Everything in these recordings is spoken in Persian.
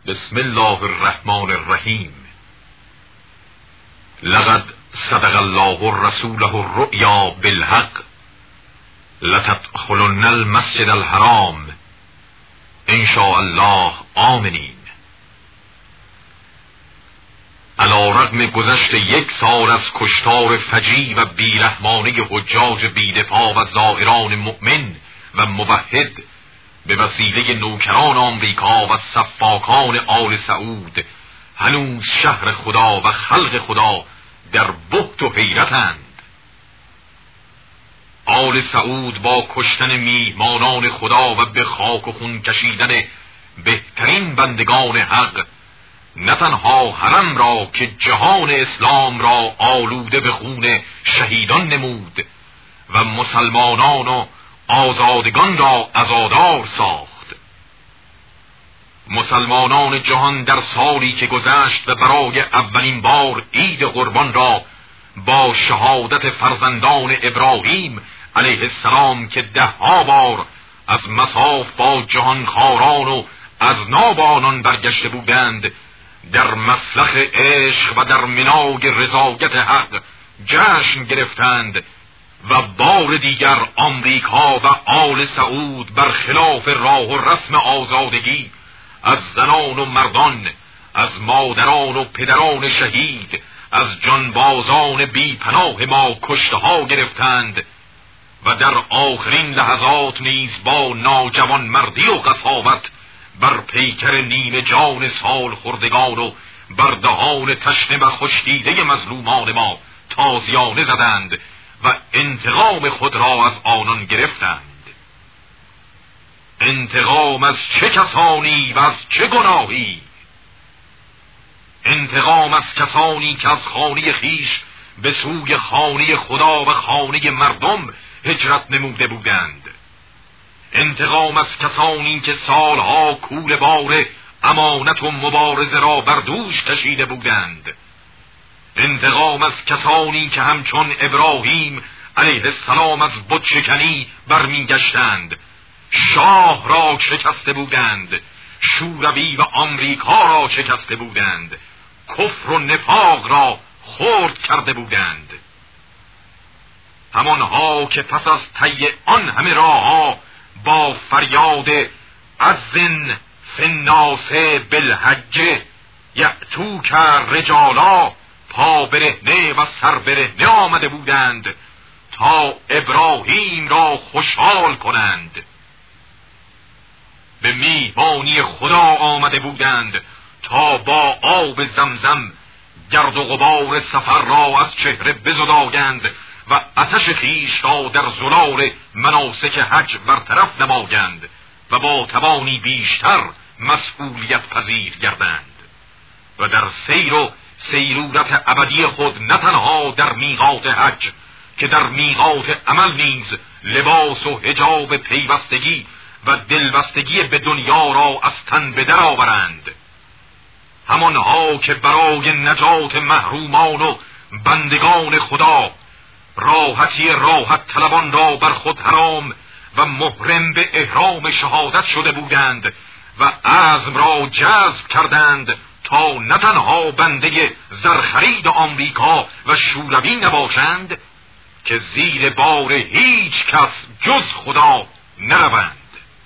بسم الله الرحمن الرحیم. لقد صدق الله رسوله الرؤیا بالحق لتدخلن المسجد الحرام ان شاء الله آمنین. علی رغم گذشت 1 سال از کشتار فجیع و بیرحمانه حجاج بیدفاع و زائران مؤمن و موحد به وسیله نوکران آمریکا و سفاکان آل سعود، هنوز شهر خدا و خلق خدا در بهت و حیرتند. آل سعود با کشتن میهمانان خدا و به خاک و خون کشیدن بهترین بندگان حق، نه تنها حرم را که جهان اسلام را آلوده به خون شهیدان نمود و مسلمانان و آزادگان را عزادار ساخت. مسلمانان جهان در سالی که گذشت و برای اولین بار عید قربان را با شهادت فرزندان ابراهیم علیه السلام که 10 بار از مصاف با جهانخواران و از نابانان برگشته بودند، در مسلخ عشق و در مناگ رضایت حق جشن گرفتند و بار دیگر آمریکا و آل سعود برخلاف راه و رسم آزادگی از زنان و مردان، از مادران و پدران شهید، از جانبازان بی پناه ما کشته ها گرفتند و در آخرین لحظات نیز با ناجوان مردی و قساوت بر پیکر نیمه جان سال خوردگان و بر دهان تشنه و خشکیده مظلومان ما تازیانه زدند و انتقام خود را از آنان گرفتند. انتقام از چه کسانی و از چه گناهی؟ انتقام از کسانی که از خانه خیش به سوی خانه خدا و خانه مردم هجرت نموده بودند. انتقام از کسانی که سالها کول بار امانت و مبارزه را بر دوش کشیده بودند. انتقام از کسانی که همچون ابراهیم علیه السلام از بت شکنی برمیگشتند، شاه را شکسته بودند، شوروی و آمریکا را شکسته بودند، کفر و نفاق را خرد کرده بودند. همانها که پس از طی آن همه راهها با فریاد اذن فی الناس بالحج یأتوک رجالا پا برهنه و سر برهنه آمده بودند تا ابراهیم را خوشحال کنند. به میهمانی خدا آمده بودند تا با آب زمزم گرد و غبار سفر را از چهره بزدایند و آتش خویش را در زلال مناسک حج برطرف نمایند و با توانی بیشتر مسئولیت پذیر گردند و در سیر و سیرورت ابدی خود نه تنها در میقات حج که در میقات عمل نیز لباس و حجاب پیوستگی و دلبستگی به دنیا را از تن به در آورند. همانها که برای نجات محرومان و بندگان خدا راحتی راحت طلبان را بر خود حرام و محرم به احرام شهادت شده بودند و عزم را جذب کردند تا نه تنها بنده زرخرید آمریکا و شوروی نباشند که زیر بار هیچ کس جز خدا نروند.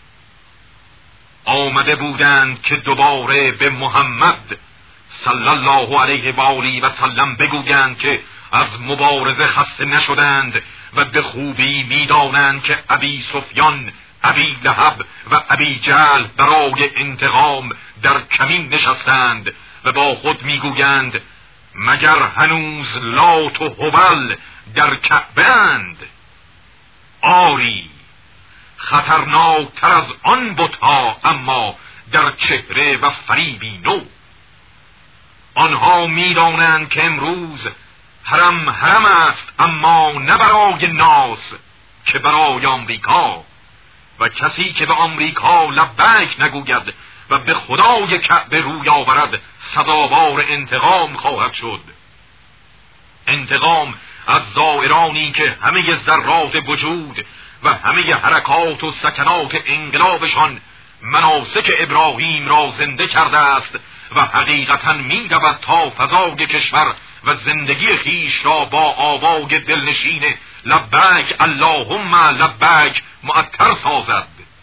آمده بودند که دوباره به محمد صلی الله علیه و آله و سلم بگویند که از مبارزه خسته نشدند و به خوبی میدانند که ابی سفیان، ابی لهب و ابی جهل برای انتقام در کمین نشستند و با خود میگویند مگر هنوز لات و هبل در کعبه اند؟ آری، خطرناکتر از آن بتها اما در چهره و فریبی نو. آنها میدانند که امروز حرم حرم است، اما نه برای ناس که برای آمریکا، و کسی که به آمریکا لبیک نگوید و به خدای کعبه روی آورد سزاوار انتقام خواهد شد. انتقام از زائرانی که همه ذرات وجود و همه حرکات و سکنات انقلابشان مناسک ابراهیم را زنده کرده است و حقیقتا می رود تا فضای کشور و زندگی خیش را با آوای دلنشین لبیک اللهم لبیک معطر سازد.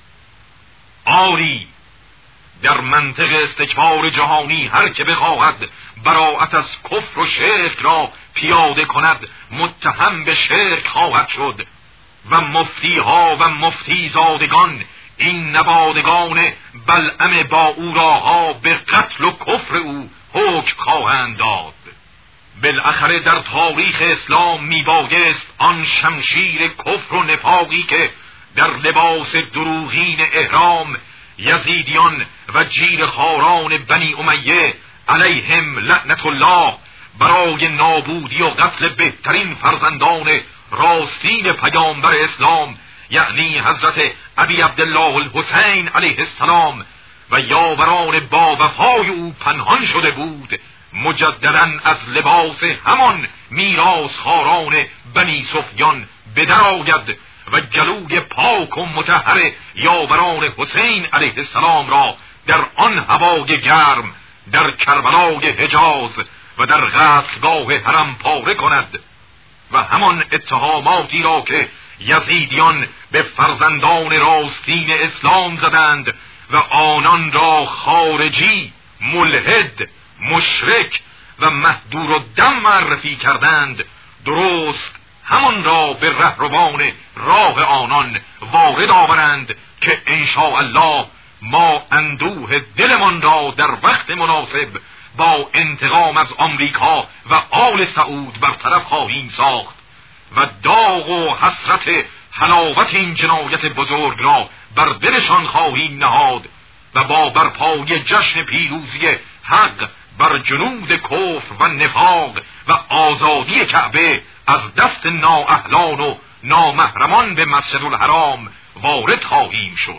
آری در منطق استکبار جهانی هر که بخواهد براءت از کفر و شرک را پیاده کند متهم به شرک خواهد شد و مفتیها و مفتی زادگان این نبادگان بلعم با او راها به قتل و کفر او حکم خواهند داد. بالاخره در تاریخ اسلام میبایست آن شمشیر کفر و نفاقی که در لباس دروغین احرام یزیدیان و جیرخواران بنی امیه علیهم لعنت الله برای نابودی و قتل بهترین فرزندان راستین پیامبر اسلام یعنی حضرت ابی عبدالله الحسین علیه السلام و یاوران با وفای او پنهان شده بود، مجدداً از لباس همان میراثخواران بنی سفیان بدرآید و گلوی پاک و مطهر یاوران حسین علیه السلام را در آن هوای گرم در کربلای حجاز و در قتلگاه حرم پاره کند و همان اتهاماتی را که یزیدیان به فرزندان راستین اسلام زدند و آنان را خارجی، ملحد، مشرک و مهدور و دم معرفی کردند، درست همان را به رهروان راه آنان وارد آورند که انشاء الله ما اندوه دلمان را در وقت مناسب با انتقام از آمریکا و آل سعود برطرف خواهیم ساخت و داغ و حسرت حلاوت این جنایت بزرگ را بر دلشان خواهیم نهاد و با برپای جشن پیروزی حق بر جنود کفر و نفاق و آزادی کعبه از دست نااهلان و نامحرمان به مسجد الحرام وارد خواهیم شد.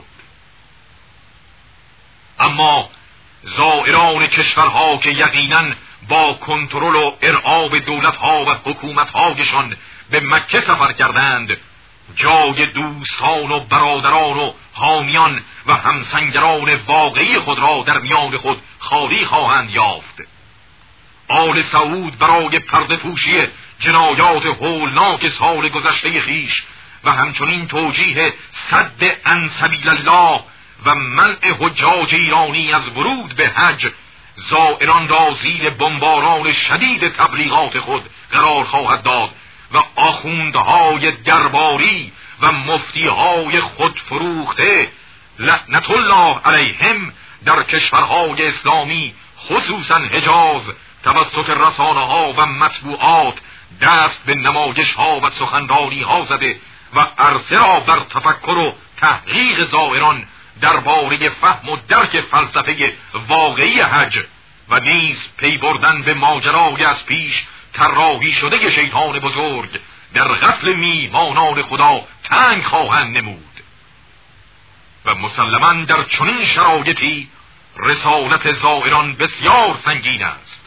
اما زائران کشورها که یقیناً با کنترل و ارعاب دولتها و حکومتهایشان به مکه سفر کردند، جای دوستان و برادران و حامیان و همسنگران واقعی خود را در میان خود خالی خواهند یافت. آل سعود برای پرده پوشی جنایات هولناک سال گذشته خیش و همچنین توجیه سد عن سبیل الله و منع حجاج ایرانی از ورود به حج، زائران را زیر بمباران شدید تبلیغات خود قرار خواهد داد و آخوندهای درباری و مفتیهای خود فروخته لعنت الله علیهم در کشورهای اسلامی خصوصا حجاز توسط رسانه‌ها و مطبوعات دست به نمایش‌ها و سخنرانی‌ها زده و عرصه را بر تفکر و تحقیق زائران درباره فهم و درک فلسفه واقعی حج و نیز پی بردن به ماجرای از پیش طراحی شده شیطان بزرگ در قتل میهمانان خدا تنگ خواهند نمود و مسلماً در چنین شرایطی رسالت زائران بسیار سنگین است.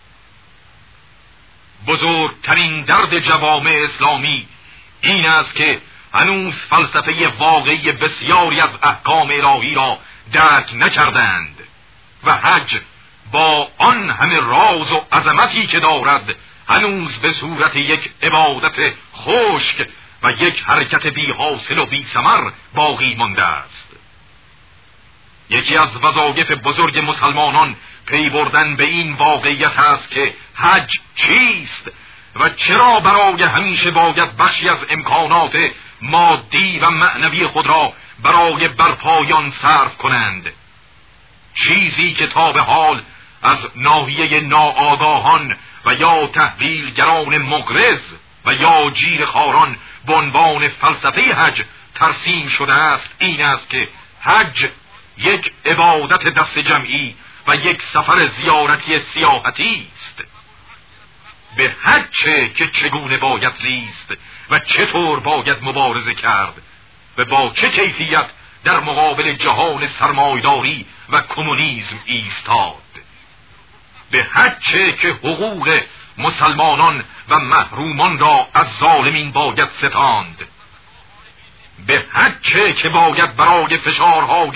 بزرگترین درد جوامع اسلامی این است که هنوز فلسفه واقعی بسیاری از احکام الهی را درک نکردند و حج با آن همه راز و عظمتی که دارد هنوز به صورت یک عبادت خشک و یک حرکت بی حاصل و بی ثمر باقی مانده است. یکی از وظایف بزرگ مسلمانان پی بردن به این واقعیت است که حج چیست و چرا برای همیشه باید بخشی از امکانات مادی و معنوی خود را برای برپایان صرف کنند، چیزی که تا به حال از ناحیه ناآگاهان و یا تحویلگران مغرض و یا جیرخواران به عنوان فلسفه حج ترسیم شده است این است که حج یک عبادت دست جمعی و یک سفر زیارتی سیاحتی است. به حج که چگونه باید زیست و چطور باید مبارزه کرد و با چه کیفیت در مقابل جهان سرمایداری و کمونیسم ایستاد. به حج که حقوق مسلمانان و محرومان را از ظالمین باید ستاند. به حج که باید برای فشارهای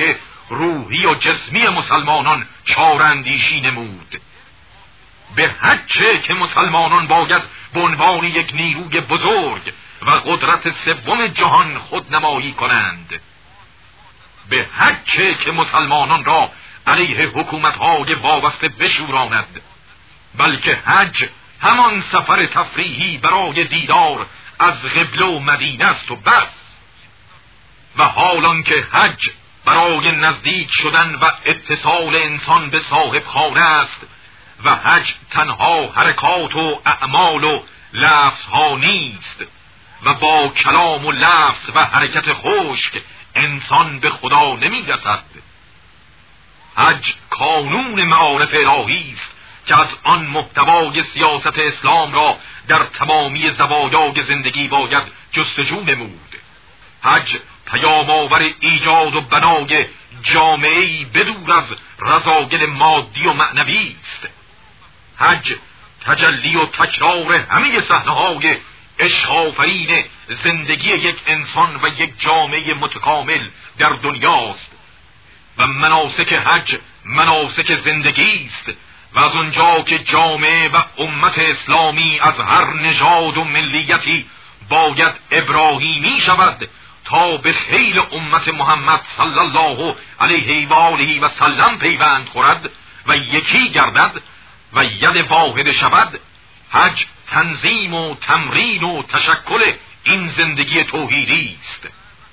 روحی و جسمی مسلمانان چاراندیشی نمود. به حجه که مسلمانان باید به عنوان یک نیروی بزرگ و قدرت سوم جهان خودنمایی کنند. به حجه که مسلمانان را علیه حکومت‌های وابسته بشوراند. بلکه حج همان سفر تفریحی برای دیدار از قبله و مدینه است و بس. و حالان که حج برای نزدیک شدن و اتصال انسان به صاحب خانه است و حج تنها حرکات و اعمال و لفظ ها نیست و با کلام و لفظ و حرکت خشک انسان به خدا نمی رسد. حج کانون معارف الهی است که از آن محتوای سیاست اسلام را در تمامی زوایای زندگی باید جستجو نمود. حج پیام آور ایجاد و بنای جامعه‌ای بدور از رذایل مادی و معنوی است. حج تجلی و تکرار همه صحنه‌های عشق آفرین زندگی یک انسان و یک جامعه متکامل در دنیاست و مناسک حج مناسک زندگی است و از آنجا که جامعه و امت اسلامی از هر نژاد و ملیتی باید ابراهیمی شود تا به خیل امت محمد صلی الله علیه و آله و سلم پیوند خورد و یکی گردد و ید واحد شود، حج تنظیم و تمرین و تشکل این زندگی توحیدی است.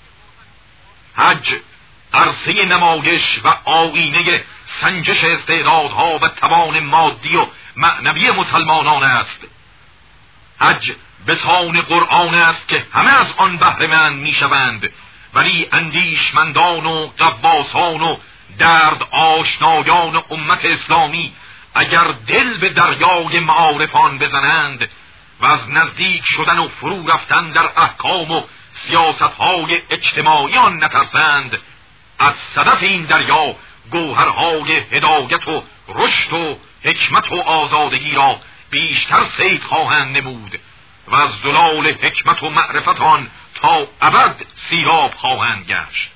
حج عرصه نمایش و آیینه سنجش استعدادها و توان مادی و معنوی مسلمانان است. حج بسان قرآن است که همه از آن بهره‌مند میشوند، ولی اندیشمندان و غواصان و درد آشنایان امت اسلامی اگر دل به دریای معارفان بزنند و از نزدیک شدن و فرو رفتن در احکام و سیاستهای اجتماعی آن نترسند، از صدف این دریا گوهرهای هدایت و رشد و حکمت و آزادگی را بیشتر صید خواهند نمود و از زلال حکمت و معرفت آن تا ابد سیراب خواهند گشت.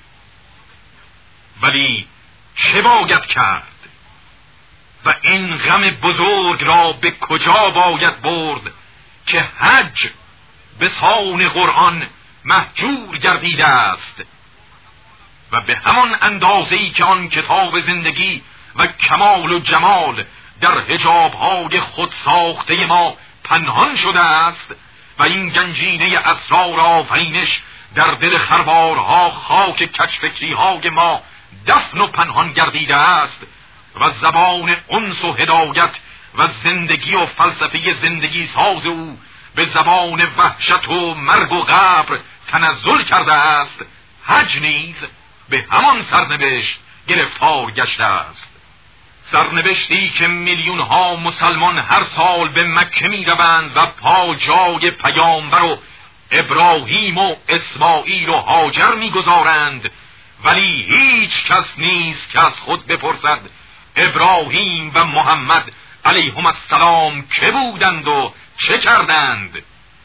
ولی چه باید کرد و این غم بزرگ را به کجا باید برد که حج به سان قرآن محجور گردیده است و به همان اندازه‌ای که آن کتاب زندگی و کمال و جمال در حجاب‌های خود ساخته ما پنهان شده است و این گنجینه اسرار آفرینش در دل خروارها خاک کج‌فکری‌های ما دفن و پنهان گردیده است و زبان انس و هدایت و زندگی و فلسفه زندگی ساز او به زبان وحشت و مرگ و قبر تنزل کرده است، حج نیز به همان سرنوشت گرفتار گشته است. سرنوشتی که میلیون ها مسلمان هر سال به مکه می روند و پا جای پیامبر و ابراهیم و اسماعیل و هاجر می گذارند، ولی هیچ کس نیست که از خود بپرسد ابراهیم و محمد علیهم السلام که بودند و چه کردند،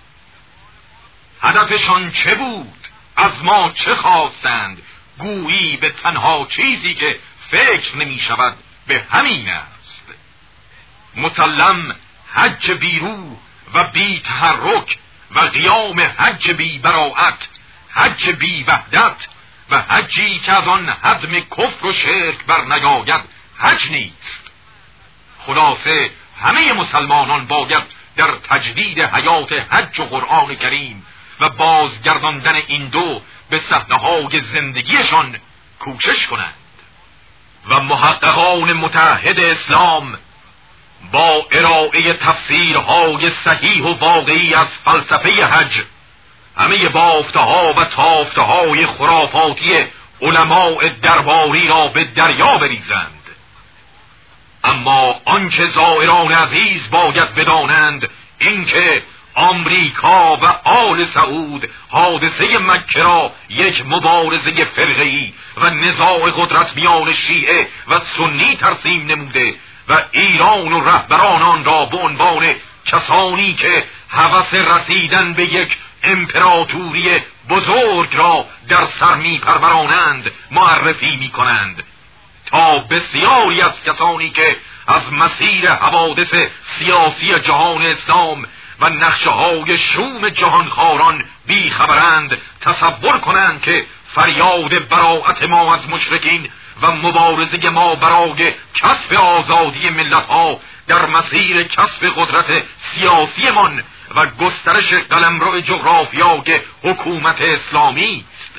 هدفشان چه بود، از ما چه خواستند. گویی به تنها چیزی که فکر نمی شود به همین است. مسلم حج بی روح و بی تحرک و قیام حج بی براءت، حج بی وحدت و حجی که از آن هدم کفر و شرک بر نیاید حج نیست. خلاصه همه مسلمانان باید در تجدید حیات حج و قرآن کریم و بازگرداندن این دو به صحنه‌های زندگیشان کوشش کنند و محققان متحد اسلام با ارائه تفسیرهای صحیح و واقعی از فلسفه حج همه بافته‌ها و تافته‌های خرافاتی علماء درباری را به دریا بریزند. اما آنچه زائران عزیز باید بدانند اینکه آمریکا و آل سعود حادثه مکه را یک مبارزه فرقه‌ای و نزاع قدرت میان شیعه و سنی ترسیم نموده و ایران و رهبران آن را به عنوان کسانی که هوس رسیدن به یک امپراتوری بزرگ را در سر می پرورانند معرفی می کنند تا بسیاری از کسانی که از مسیر حوادث سیاسی جهان اسلام و نقشه‌های شوم جهانخواران بیخبرند تصور کنند که فریاد براءت ما از مشرکین و مبارزه ما برای کسب آزادی ملت‌ها در مسیر کسب قدرت سیاسیمان و گسترش قلمرو جغرافیای حکومت اسلامی است.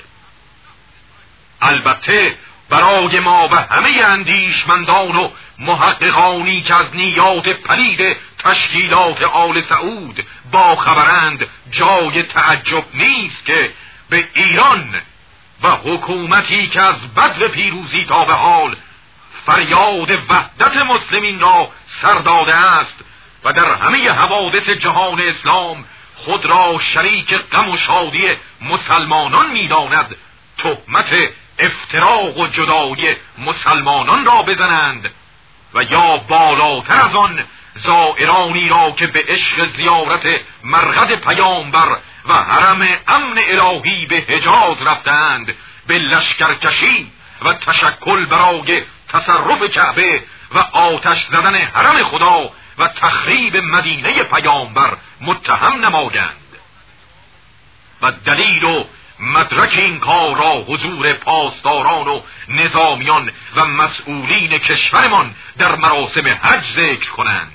البته برای ما و همه اندیشمندان و محققانی که از نیات پلید تشکیلات آل سعود با خبرند جای تعجب نیست که به ایران و حکومتی که از بدو پیروزی تا به حال فریاد وحدت مسلمین را سر داده است و در همه حوادث جهان اسلام خود را شریک غم و شادی مسلمانان می‌داند، تهمت افتراق و جدایی مسلمانان را بزنند و یا بالاتر از آن زائرانی را که به عشق زیارت مرقد پیامبر و حرم امن الهی به حجاز رفتند به لشکرکشی و تشکل برای تصرف کعبه و آتش زدن حرم خدا و تخریب مدینه پیامبر متهم نمایند. و دلیل و مدرک این کار را حضور پاسداران و نظامیان و مسئولین کشورمان در مراسم حج ذکر کنند.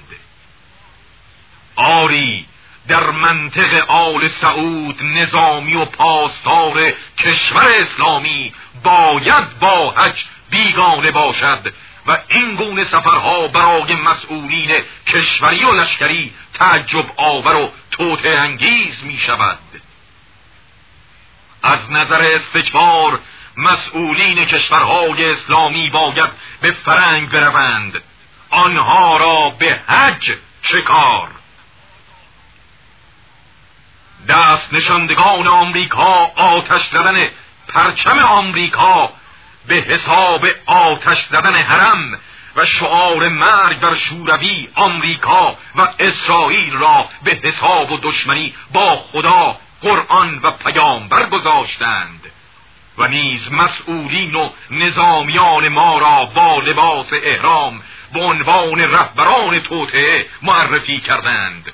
آری در منطق آل سعود نظامی و پاسدار کشور اسلامی باید با حج بیگانه باشد و این گونه سفرها برای مسئولین کشوری و لشکری تعجب آور و توطئه انگیز می شود. از نظر استجبار مسئولین کشورهای اسلامی باید به فرنگ بروند، آنها را به حج چه کار؟ دست نشاندگان آمریکا آتش زدن پرچم آمریکا به حساب آتش زدن حرم و شعار مرگ بر شوروی آمریکا و اسرائیل را به حساب و دشمنی با خدا، قرآن و پیامبر گذاشتند و نیز مسئولین و نظامیان ما را با لباس احرام به عنوان رهبران توطئه معرفی کردند.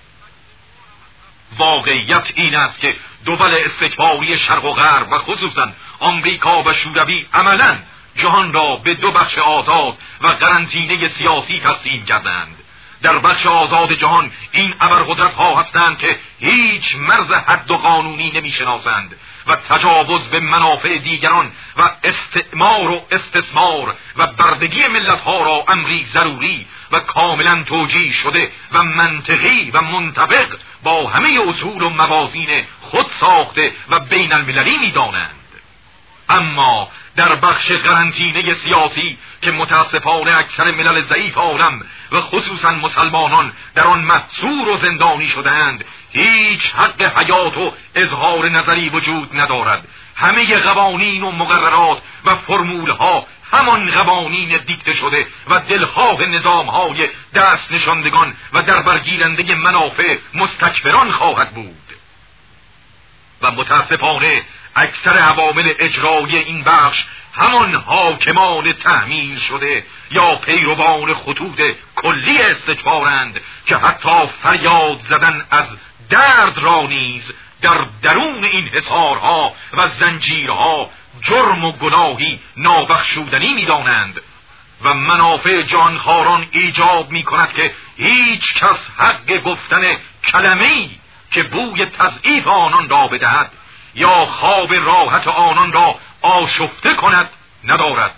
واقعیت این است که دول استکباری شرق و غرب و خصوصا آمریکا و شوروی عملاً جهان را به دو بخش آزاد و قرنطینه سیاسی تقسیم کردند. در بخش آزاد جهان این ابرقدرت‌ها هستند که هیچ مرز حد و قانونی نمی‌شناسند و تجاوز به منافع دیگران و استعمار و استثمار و بردگی ملت‌ها را امری ضروری و کاملا توجیه شده و منطقی و منطبق با همه اصول و موازین خود ساخته و بین المللی می‌دانند. اما در بخش قرنطینه سیاسی که متاسفانه اکثر ملل ضعیف عالم و خصوصا مسلمانان در آن محصور و زندانی شده‌اند، هیچ حق حیات و اظهار نظری وجود ندارد. همه قوانین و مقررات و فرمولها همان قوانین دیکته شده و دلخواه نظامهای دست نشاندگان و در برگیرنده منافع مستکبران خواهد بود. و متاسفانه اکثر عوامل اجرایی این بخش همان حاکمان تحمیل شده یا پیروان خطوط کلی استکبارند که حتی فریاد زدن از درد را نیز در درون این حصارها و زنجیرها جرم و گناهی نابخشودنی می‌دانند و منافع جانخواران ایجاب می‌کند که هیچ کس حق گفتن کلمه‌ای که بوی تضعیف آنان را بدهد یا خواب راحت آنان را آشفته کند ندارد.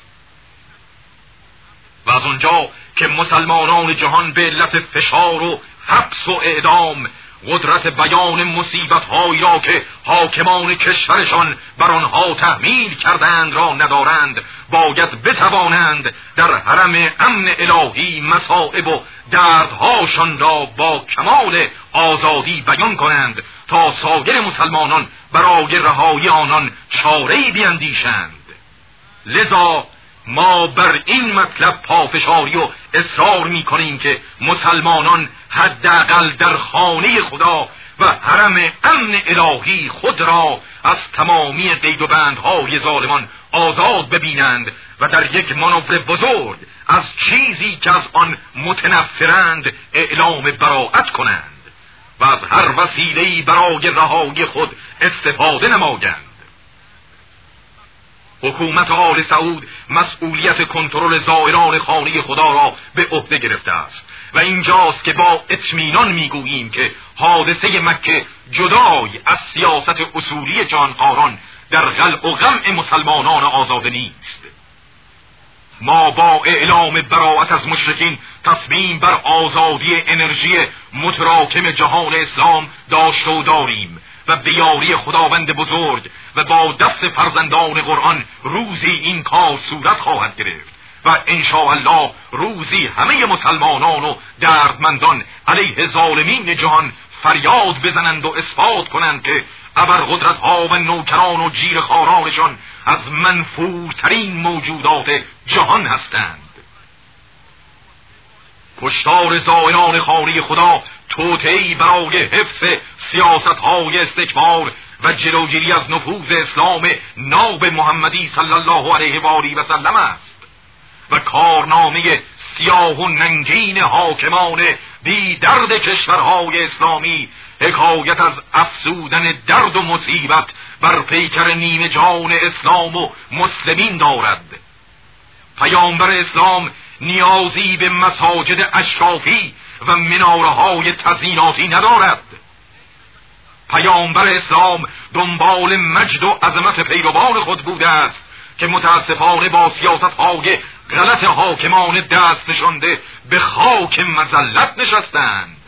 و از آنجا که مسلمانان جهان به علت فشار و حبس و اعدام قدرت بیان مصیبت‌هایی را که حاکمان کشورشان بر آنها تحمیل کردند را ندارند، باید بتوانند در حرم امن الهی مصائب و دردهاشان را با کمال آزادی بیان کنند تا سایر مسلمانان برای رهایی آنان چاره‌ای بیندیشند. لذا ما بر این مطلب پافشاری و اصرار می کنیم که مسلمانان حداقل در خانه خدا و حرم امن الهی خود را از تمامی قید و بندهای ظالمان آزاد ببینند و در یک مانور بزرگ از چیزی که از آن متنفرند اعلام براءت کنند و از هر وسیله‌ای برای رهایی خود استفاده نمایند. حکومت آل سعود مسئولیت کنترل زائران خانه خدا را به عهده گرفته است و اینجاست که با اطمینان میگوییم که حادثه مکه جدای از سیاست اصولی جهانخواران در قلع و قمع مسلمانان آزاده نیست. ما با اعلام براءت از مشرکین تصمیم بر آزادی انرژی متراکم جهان اسلام داشته و داریم و به یاری خداوند بزرگ و با دست فرزندان قرآن روزی این کار صورت خواهد گرفت و انشاءالله روزی همه مسلمانان و دردمندان علیه ظالمین جهان فریاد بزنند و اثبات کنند که ابرقدرت ها و نوکران و جیرخوارانشان از منفورترین موجودات جهان هستند. کشتار زائران خانه خدا توطئه‌ای برای حفظ سیاست‌های استکبار و جلوگیری از نفوذ اسلام ناب محمدی صلی الله علیه و آله و سلم است و کارنامه سیاه و ننگین حاکمان بی درد کشورهای اسلامی حکایت از افزودن درد و مصیبت بر پیکر نیمه جان اسلام و مسلمین دارد. پیامبر اسلام نیازی به مساجد اشرافی و مناره‌های تزییناتی ندارد. پیامبر اسلام دنبال مجد و عظمت پیروان خود بوده است که متاسفانه با سیاست‌های غلط حاکمان دست نشانده به خاک مذلت نشستند.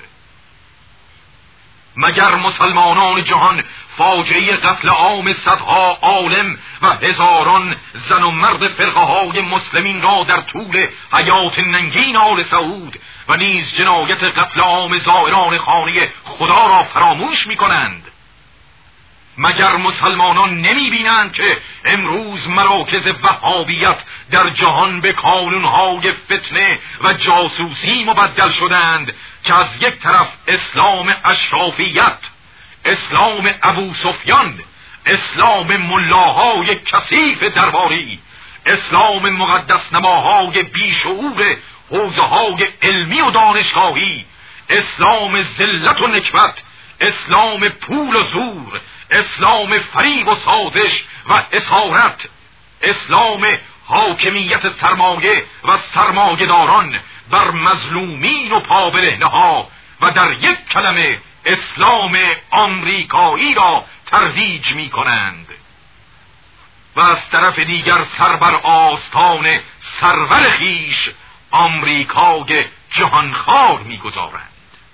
مگر مسلمانان جهان فاجعه قتل عام صدها عالم و هزاران زن و مرد فرقه های مسلمین را در طول حیات ننگین آل سعود و نیز جنایت قتل عام زائران خانه خدا را فراموش می کنند؟ مگر مسلمانان نمی بینند که امروز مراکز وهابیت در جهان به کانونهای فتنه و جاسوسی مبدل شدند که از یک طرف اسلام اشرافیت، اسلام ابو سفیان، اسلام ملاهای کثیف درباری، اسلام مقدس نماهای بیشعور حوزه‌های علمی و دانشگاهی، اسلام ذلت و نکبت، اسلام پول و زور، اسلام فریب و سازش و اسارت، اسلام حاکمیت سرمایه و سرمایه‌داران بر مظلومین و پابرهنه‌ها و در یک کلمه اسلام آمریکایی را ترویج می کنند و از طرف دیگر سر بر آستان سرور خیش آمریکای جهانخوار می گذارند.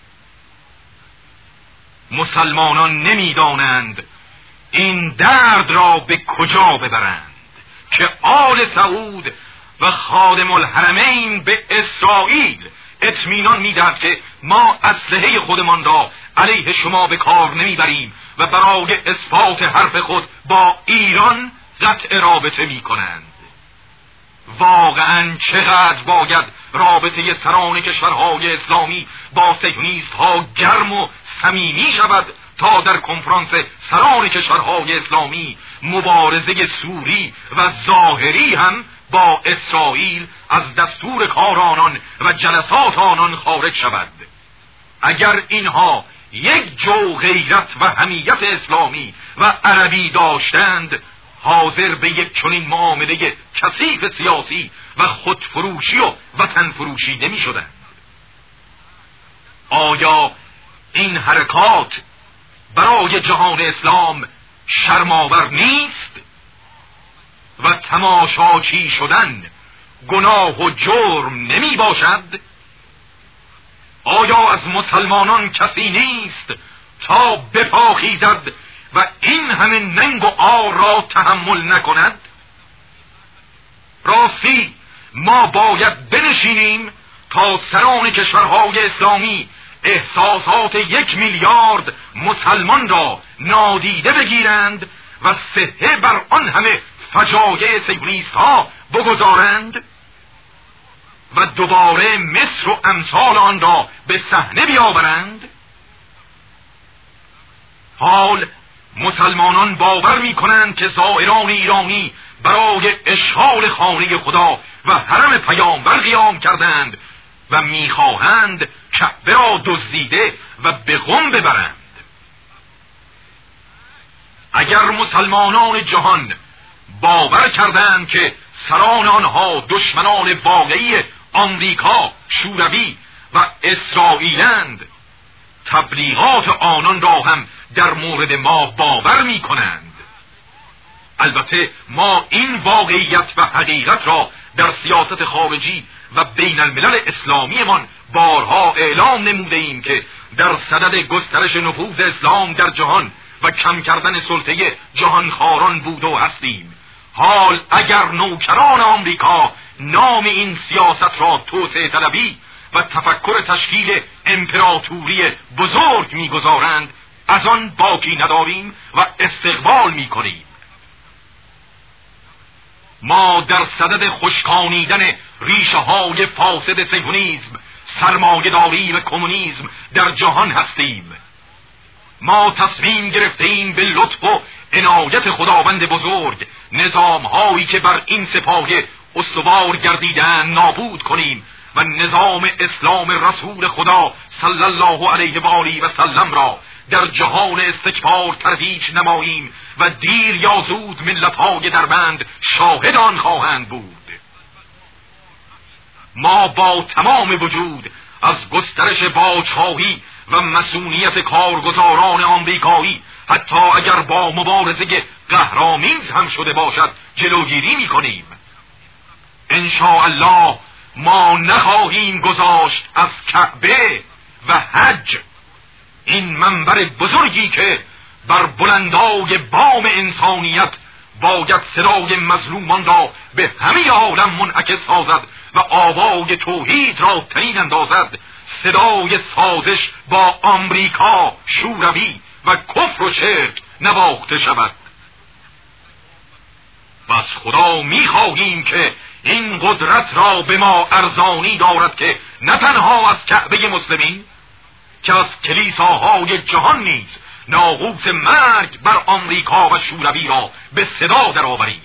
مسلمانان نمی دانند این درد را به کجا ببرند که آل سعود و خادم الحرمین به اسرائیل اطمینان میدهد که ما اسلحه خودمان را علیه شما به کار نمیبریم و برای اثبات حرف خود با ایران قطع رابطه میکنند. واقعا چقدر باید رابطه سران کشورهای اسلامی با صهیونیست ها گرم و صمیمی شود تا در کنفرانس سران کشورهای اسلامی مبارزه سوری و ظاهری هم با اسرائیل از دستور کار آنان و جلسات آنان خارج شود. اگر اینها یک جو غیرت و حمیت اسلامی و عربی داشتند حاضر به یک چنین معامله کثیف سیاسی و خودفروشی و وطن فروشی نمی شدند. آیا این حرکات برای جهان اسلام شرم‌آور نیست؟ و تماشاچی شدن گناه و جرم نمی باشد؟ آیا از مسلمانان کسی نیست تا بپاخیزد و این همه ننگ و عار را تحمل نکند؟ راستی ما باید بنشینیم تا سران کشورهای اسلامی احساسات 1 میلیارد مسلمان را نادیده بگیرند و صحه بر آن همه فجایع صهیونیست ها بگذارند و دوباره مصر و امثال آن را به صحنه بیاورند؟ حال مسلمانان باور می کنند که زائران ایرانی برای اشغال خانه خدا و حرم پیامبر قیام کردند و میخواهند کعبه را دزدیده و به قم ببرند. اگر مسلمانان جهان باور کردند که سران آنها دشمنان واقعی آمریکا، شوروی و اسرائیلند، تبلیغات آنان را هم در مورد ما باور می کنند. البته ما این واقعیت و حقیقت را در سیاست خارجی و بین الملل اسلامی من بارها اعلام نموده ایم که در صدد گسترش نفوذ اسلام در جهان و کم کردن سلطه جهانخواران بود و هستیم. حال اگر نوکران آمریکا نام این سیاست را توسعه طلبی و تفکر تشکیل امپراتوری بزرگ میگذارند، از آن باکی نداریم و استقبال میکنیم. ما در صدد خشکانیدن ریشه های فاسد صهیونیسم، سرمایه‌داری و کمونیسم در جهان هستیم. ما تصمیم گرفتیم به لطف و عنایت خداوند بزرگ نظام هایی که بر این سپایه استوار گردیدن نابود کنیم و نظام اسلام رسول خدا صلی الله علیه و آله و سلم را در جهان استکبار ترویج نماییم و دیر یا زود ملت‌های دربند شاهد آن خواهند بود. ما با تمام وجود از گسترش باج‌خواهی و مسئولیت کارگزاران آمریکایی، حتی اگر با مبارزه قهرآمیز هم شده باشد، جلوگیری می‌کنیم. انشاءالله ما نخواهیم گذاشت از کعبه و حج، این منبر بزرگی که بر بلندای بام انسانیت باید صدای مظلومان را به همه عالم منعکس سازد و آوای توحید را تنین اندازد، صدای سازش با آمریکا، شوروی و کفر و شرک نواخته شود. بس خدا می‌خواهیم که این قدرت را به ما ارزانی دارد که نه تنها از کعبه مسلمین که از کلیساهای جهان نیز ناقوس مرگ بر آمریکا و شوروی را به صدا درآوریم.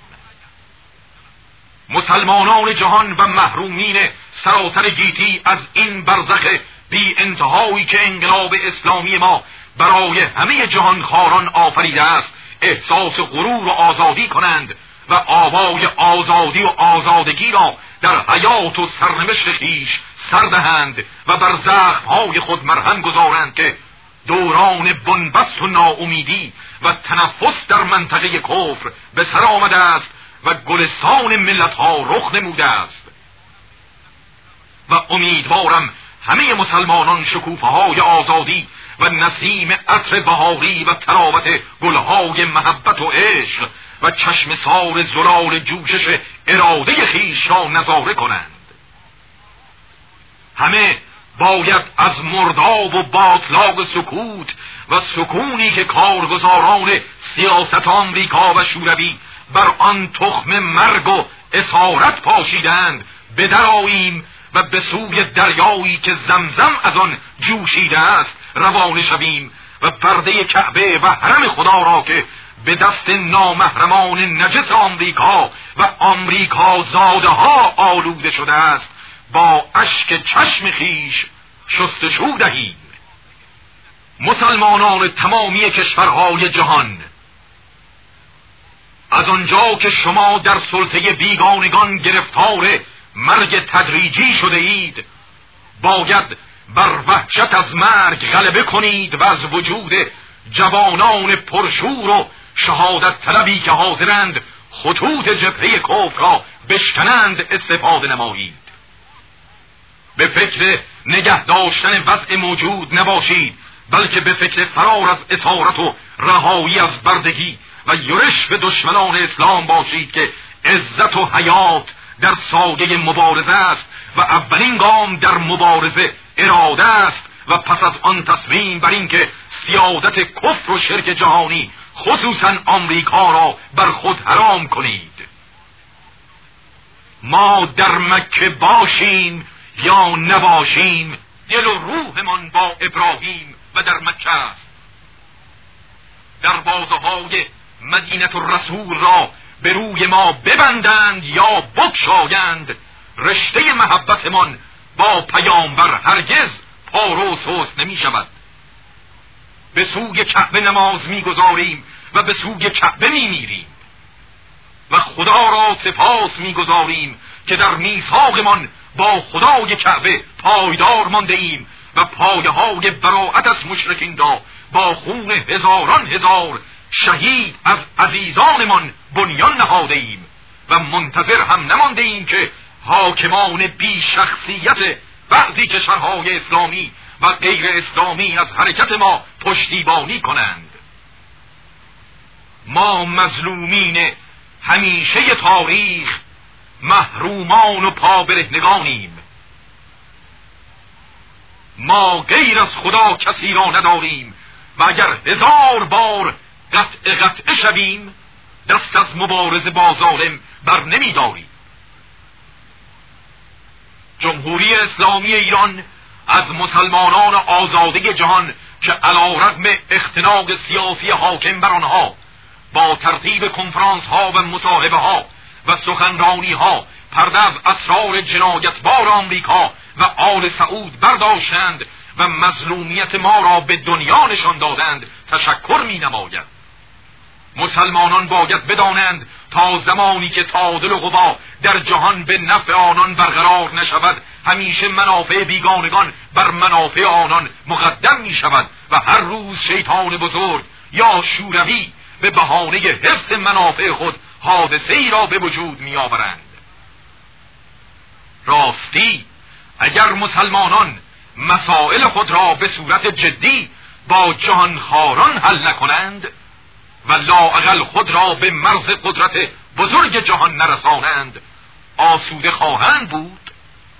مسلمانان جهان و محرومین سراسر گیتی از این برزخ بی انتهایی که انقلاب اسلامی ما برای همه جهانخواران آفریده است احساس غرور و آزادی کنند و آوای آزادی و آزادگی را در حیات و سرنوشت خویش سر دهند و بر زخم‌های خود مرهم گذارند که دوران بنبست و ناامیدی و تنفس در منطقه کفر به سر آمده است و گلستان ملت‌ها رخ نموده است. و امیدوارم همه مسلمانان شکوفه‌های آزادی و نسیم عطر بهاری و تراوت گلهای محبت و عشق و چشم سار زلال جوشش اراده خویش را نظاره کنند. همه باید از مرداب و باطلاق سکوت و سکونی که کارگزاران سیاست آمریکا و شوروی بر آن تخم مرگ و اسارت پاشیدند بدرآییم و به سوی دریایی که زمزم از آن جوشیده است روانه شویم و پرده کعبه و حرم خدا را که به دست نامحرمان نجس آمریکا و آمریکا زاده ها آلوده شده است با اشک چشم خویش شستشو دهیم. مسلمانان تمامی کشورهای جهان، از آنجا که شما در سلطه بیگانگان گرفتار مرگ تدریجی شده اید، باید بر وحشت از مرگ غلبه کنید و از وجود جوانان پرشور و شهادت طلبی که حاضرند خطوط جبهه کفر را بشکنند استفاده نمایید. به فکر نگه داشتن وضع موجود نباشید، بلکه به فکر فرار از اسارت و رهایی از بردگی و یورش به دشمنان اسلام باشید که عزت و حیات در سایه مبارزه است و اولین گام در مبارزه اراده است و پس از آن تصمیم بر این که سیادت کفر و شرک جهانی خصوصا آمریکا را بر خود حرام کنید. ما در مکه باشیم یا نباشیم، دل و روحمان با ابراهیم و در مکه است. دروازه های مدینه الرسول را به روی ما ببندند یا بگشایند، رشته محبتمان با پیامبر هرگز پارو سست نمی شود. به سوی کعبه نماز می گذاریم و به سوی کعبه می میریم و خدا را سپاس می گذاریم که در میثاقمان با خدای کعبه پایدار مانده ایم و پایه های براءت از مشرکین را با خون هزاران هزار شهید از عزیزانمان بنیان نهاده ایم و منتظر هم نمانده ایم که حاکمان بی شخصیت بعضی کشورهای اسلامی و غیر اسلامی از حرکت ما پشتیبانی کنند. ما مظلومین همیشه تاریخ، محرومان و پابرهنگانیم. ما غیر از خدا کسی را نداریم و اگر 1000 بار قطع شویم دست از مبارزه با ظالم بر نمی داریم. جمهوری اسلامی ایران از مسلمانان آزاده جهان که علیرغم اختناق سیاسی حاکم بر آنها با ترتیب کنفرانس ها و مصاحبه ها و سخنرانی ها پرده از اسرار جنایتبار آمریکا و آل سعود برداشتند و مظلومیت ما را به دنیا نشان دادند تشکر می نماید. مسلمانان باید بدانند تا زمانی که تعادل و قوا در جهان به نفع آنان برقرار نشود، همیشه منافع بیگانگان بر منافع آنان مقدم می شود و هر روز شیطان بزرگ یا شوروی به بهانه حفظ منافع خود حادثه ای را به وجود می آورند. راستی اگر مسلمانان مسائل خود را به صورت جدی با جهانخواران حل نکنند و لااقل خود را به مرز قدرت بزرگ جهان نرسانند، آسوده خواهند بود.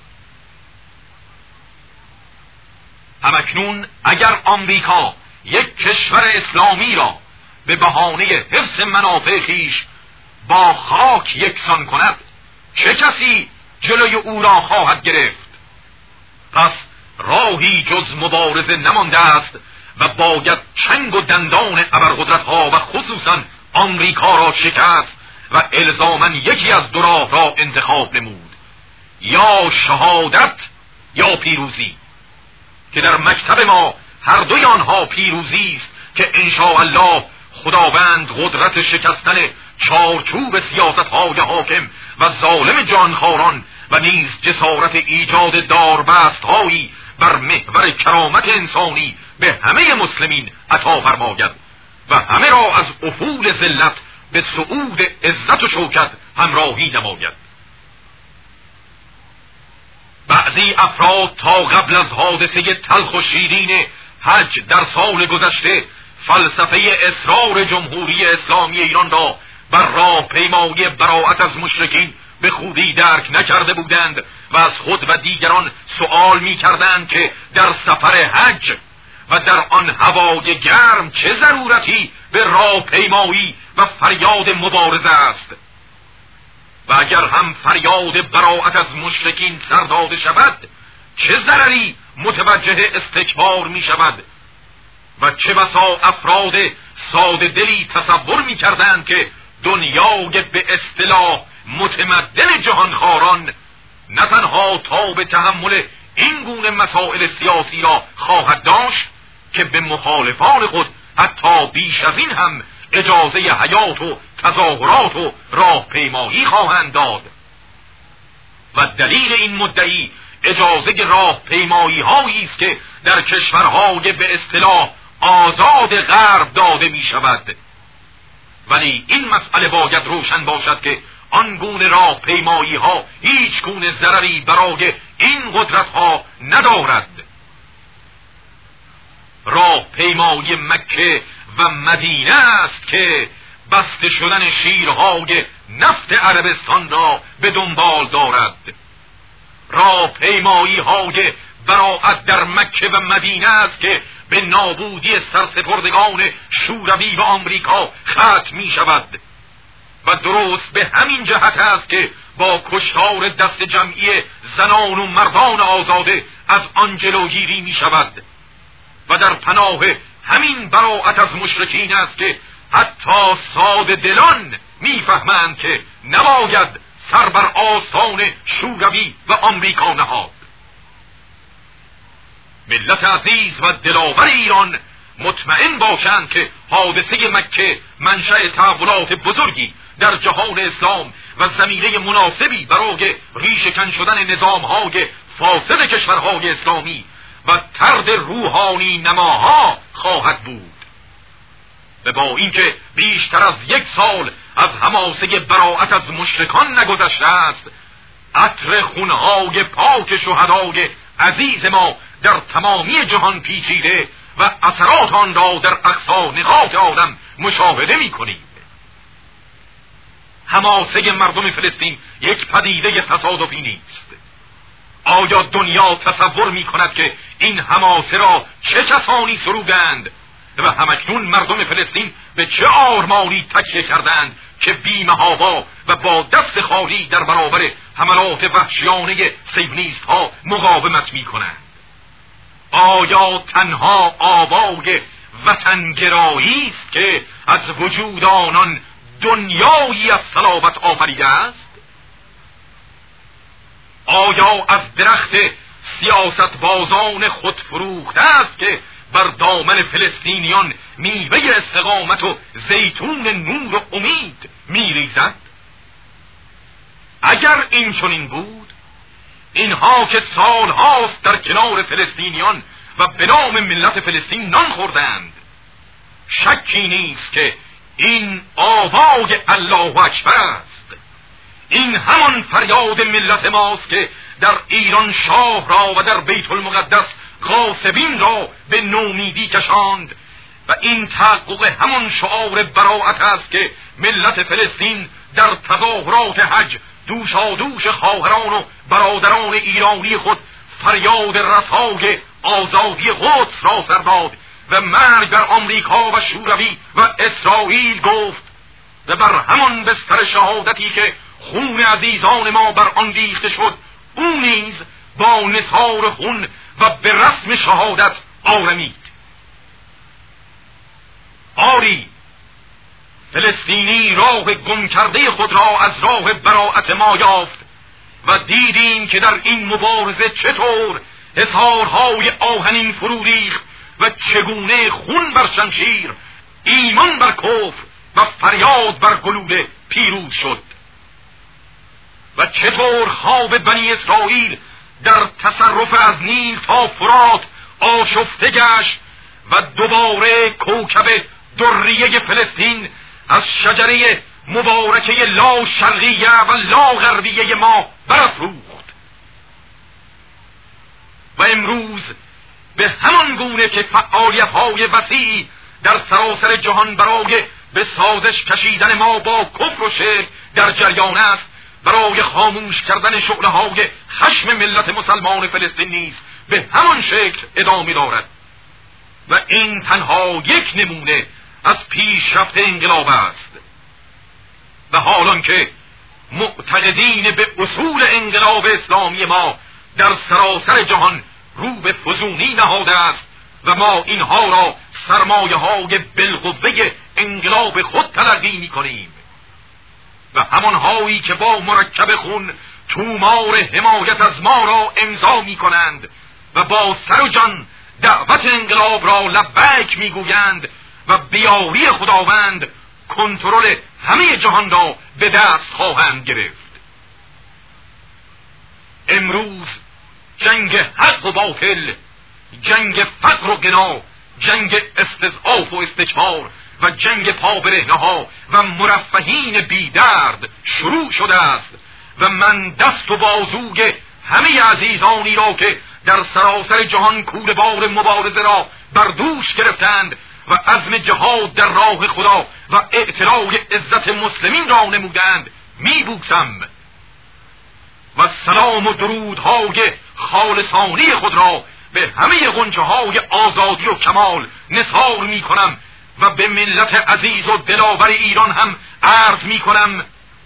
همکنون اگر آمریکا یک کشور اسلامی را به بهانه حفظ منافع خویش با خاک یکسان کند، چه کسی جلوی او را خواهد گرفت؟ پس راهی جز مبارزه نمانده است و باید چنگ و دندان ابرقدرت‌ها و خصوصا آمریکا را شکست و الزاماً یکی از دو راه را انتخاب نمود، یا شهادت یا پیروزی، که در مکتب ما هر دوی آنها پیروزی است که انشاءالله خداوند قدرت شکستن چارچوب سیاست‌های حاکم و ظالم جانخواران و نیز جسارت ایجاد داربست‌هایی بر محور کرامت انسانی به همه مسلمین عطا فرماید و همه را از افول ذلت به صعود عزت و شوکت همراهی نماید. بعضی افراد تا قبل از حادثه تلخ و شیرین حج در سال گذشته فلسفه اصرار جمهوری اسلامی ایران را بر راهپیمایی براءت از مشرکین به خودی درک نکرده بودند و از خود و دیگران سؤال می کردند که در سفر حج و در آن هوای گرم چه ضرورتی به راهپیمایی و فریاد مبارزه است و اگر هم فریاد براءت از مشرکین سر داده شود چه ضرری متوجه استکبار می شود و چه بسا افراد ساده دلی تصور می کردند که دنیای به اصطلاح متمدن جهانخواران نه تنها تا به تحمل این گونه مسائل سیاسی را خواهد داشت که به مخالفان خود حتی بیش از این هم اجازه حیات و تظاهرات و راهپیمایی خواهند داد و دلیل این مدعی اجازه راهپیمایی هایی است که در کشورهای به اصطلاح آزاد غرب داده می شود. ولی این مسئله باید روشن باشد که آن گونه راهپیمایی ها هیچ گونه ضرری برای این قدرت ها ندارد. راهپیمایی مکه و مدینه است که بسته شدن شیرهای نفت عربستان را به دنبال دارد. راهپیمایی های براءت در مکه و مدینه است که به نابودی سرسپردگان شوروی و آمریکا ختم می شود و درست به همین جهت است که با کشتار دست جمعی زنان و مردان آزاده از آن جلوگیری می شود و در پناه همین براءت از مشرکین است که حتی ساده دلان میفهمند که نباید سر بر آستان شوروی و آمریکا نهاد. ملت عزیز و دلاور ایران مطمئن باشند که حادثه مکه منشأ تحولات بزرگی در جهان اسلام و زمینه مناسبی برای ریشه‌کن شدن نظام‌های فاسد کشورهای اسلامی و طرد روحانی نماها خواهد بود. و با اینکه بیشتر از 1 سال از حماسه براءت از مشرکان نگذشته است، عطر خونهای پاک شهدای عزیز ما در تمامی جهان پیچیده و اثرات آن را در اقصا نقاط عالم مشاهده می‌کنیم. حماسه مردم فلسطین یک پدیده تصادفی نیست. آیا دنیا تصور می‌کند که این حماسه را چه کسانی سرودند و همکنون مردم فلسطین به چه آرمانی تکیه کردند که بی‌محابا و با دست خالی در برابر حملات وحشیانه صهیونیست‌ها مقاومت می‌کنند؟ آیا تنها آوای وطنگرایی است که از وجود آنان دنیایی از صلابت آفریده است؟ آیا از درخت سیاست بازان خود فروخته است که بر دامن فلسطینیان میوه استقامت و زیتون نور و امید میریزد؟ اگر این چنین بود، اینها که سالهاست در کنار فلسطینیان و به نام ملت فلسطین نان خوردند، شکی نیست که این آوای الله اکبر است. این همان فریاد ملت ماست که در ایران شاه را و در بیت المقدس غاصبین را به نومیدی کشاند و این تحقق همان شعار براءت است که ملت فلسطین در تظاهرات حج دوشادوش خواهران و برادران ایرانی خود فریاد رسای آزادی قدس را سر داد و مرگ بر آمریکا و شوروی و اسرائیل گفت و بر همان بستر شهادتی که خون عزیزان ما بر آن ریخته شد، او نیز با نثار خون و به رسم شهادت آرمید. آری، فلسطینی راه گم کرده خود را از راه براءت ما یافت و دیدیم که در این مبارزه چطور حصارهای آهنین فرو ریخت و چگونه خون بر شمشیر، ایمان بر کفر و فریاد بر گلوله پیروز شد و چطور خواب بنی اسرائیل در تصرف از نیل تا فرات آشفته گشت و دوباره کوکب دریه فلسطین از شجره مبارکه لا شرقیه و لا غربیه ما برافروخت و امروز به همان گونه که فعالیت‌های وسیع در سراسر جهان برای به سازش کشیدن ما با کفر و شرک در جریان است، برای خاموش کردن شعله‌های خشم ملت مسلمان فلسطین نیز به همان شکل ادامه دارد و این تنها یک نمونه از پیشرفت انقلاب است. و حالان که معتقدین به اصول انقلاب اسلامی ما در سراسر جهان رو به فزونی نهاده است و ما اینها را سرمایه‌های بالقوه انقلاب خود تلقی می‌کنیم و همانهایی که با مرکب خون تومار حمایت از ما را امضا می‌کنند و با سر و جان دعوت انقلاب را لبیک می‌گویند و بیاری خداوند کنترل همه جهان را به دست خواهند گرفت. امروز جنگ حق و باطل، جنگ فقر و غنا، جنگ استضعاف و استکبار و جنگ پابرهنه‌ها و مرفهین بیدرد شروع شده است و من دست و بازوی همه عزیزانی را که در سراسر جهان کوله بار مبارزه را بر دوش گرفتند و عزم جهاد در راه خدا و اعتلاء عزت مسلمین را نمودند میبوسم و سلام و درودهای خالصانه خود را به همه غنچه‌های آزادی و کمال نثار میکنم و به ملت عزیز و دلاور ایران هم عرض می کنم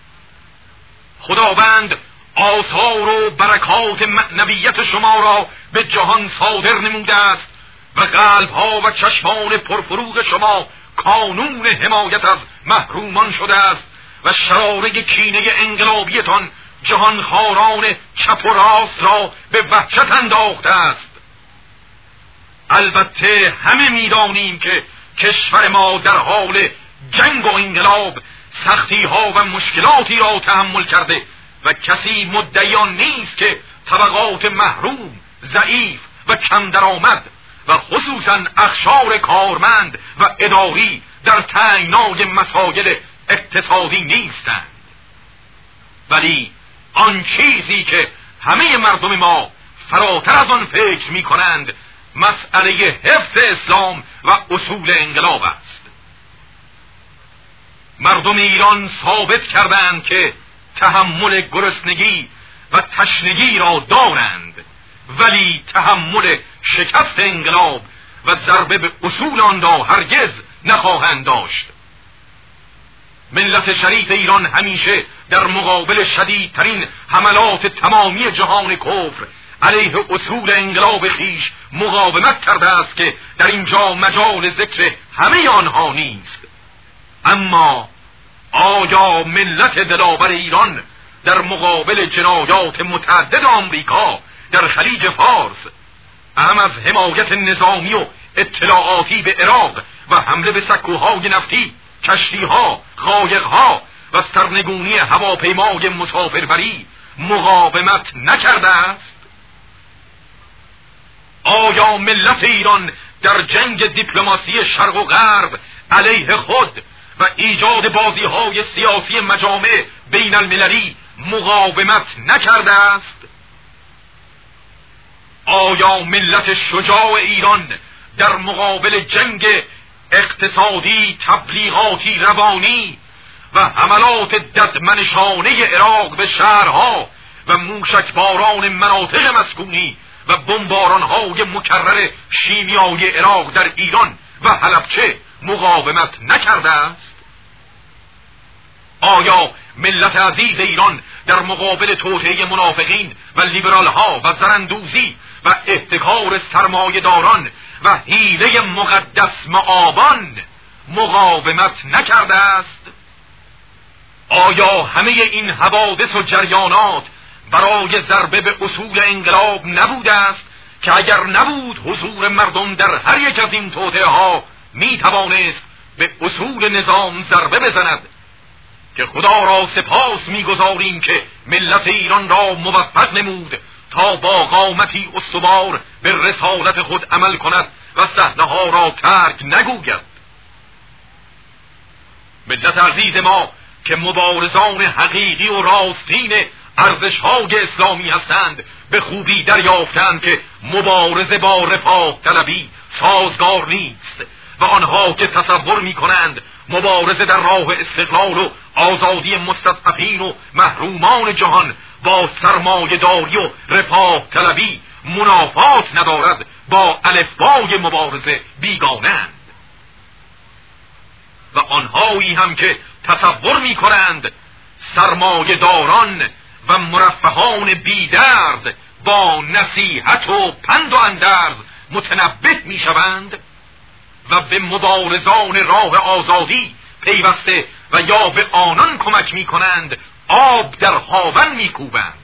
خداوند آثار و برکات معنویت شما را به جهان صادر نموده است و قلب‌ها و چشمان پرفروغ شما کانون حمایت از محرومان شده است و شراره کینه انقلابیتان جهان خاران چپ و راست را به وحشت انداخته است. البته همه می‌دانیم که کشور ما در حال جنگ و انقلاب سختی ها و مشکلاتی را تحمل کرده و کسی مدعیان نیست که طبقات محروم، ضعیف و کم درآمد و خصوصا اقشار کارمند و اداری در تنگنای مسائل اقتصادی نیستند. ولی آن چیزی که همه مردم ما فراتر از آن فکر می کنند مسئله حفظ اسلام و اصول انقلاب است. مردم ایران ثابت کردند که تحمل گرسنگی و تشنگی را دارند، ولی تحمل شکست انقلاب و ضربه به اصول آن را هرگز نخواهند داشت. ملت شریف ایران همیشه در مقابل شدیدترین حملات تمامی جهان کفر علیه اصول انقلاب خیش مقاومت کرده است که در اینجا مجال ذکر همه آنها نیست. اما آیا ملت دلاور ایران در مقابل جنایات متعدد آمریکا در خلیج فارس، اهم از حمایت نظامی و اطلاعاتی به عراق و حمله به سکوهای نفتی، کشتیها، قایقها و سرنگونی هواپیمای مسافربری مقاومت نکرده است؟ آیا ملت ایران در جنگ دیپلماسی شرق و غرب علیه خود و ایجاد بازی‌های سیاسی مجامع بین المللی مقاومت نکرده است؟ آیا ملت شجاع ایران در مقابل جنگ اقتصادی، تبلیغاتی، روانی و حملات ددمنشانه عراق به شهرها و موشکباران مناطق مسکونی و بمباران‌های مکرر شیمیایی عراق در ایران و حلبچه مقاومت نکرده است؟ آیا ملت عزیز ایران در مقابل توطئه منافقین و لیبرال ها و زرندوزی و احتکار سرمایه داران و حیله مقدس مآبان مقاومت نکرده است؟ آیا همه این حوادث و جریانات برای ضربه به اصول انقلاب نبوده است که اگر نبود حضور مردم در هر یک از این توطئه ها می توانست به اصول نظام ضربه بزند؟ که خدا را سپاس می‌گزاریم که ملت ایران را موفق نمود تا با قامتی استوار به رسالت خود عمل کند و صحنه‌ها را ترک نگوید. ملت عزیز ما که مبارزان حقیقی و راستین ارزش‌های اسلامی هستند به خوبی دریافتند که مبارزه با رفاه طلبی سازگار نیست و آنها که تصور می‌کنند مبارزه در راه استقلال و آزادی مستضعفین و محرومان جهان با سرمایه داری و رفاه طلبی منافات ندارد با الفبای مبارزه بیگانند. و آنهایی هم که تصور می کنند سرمایه داران و مرفهان بیدرد با نصیحت و پند و اندرز متنبه می شوند و به مبارزان راه آزادی پیوسته و یا به آنان کمک می کنند آب در هاون می کوبند.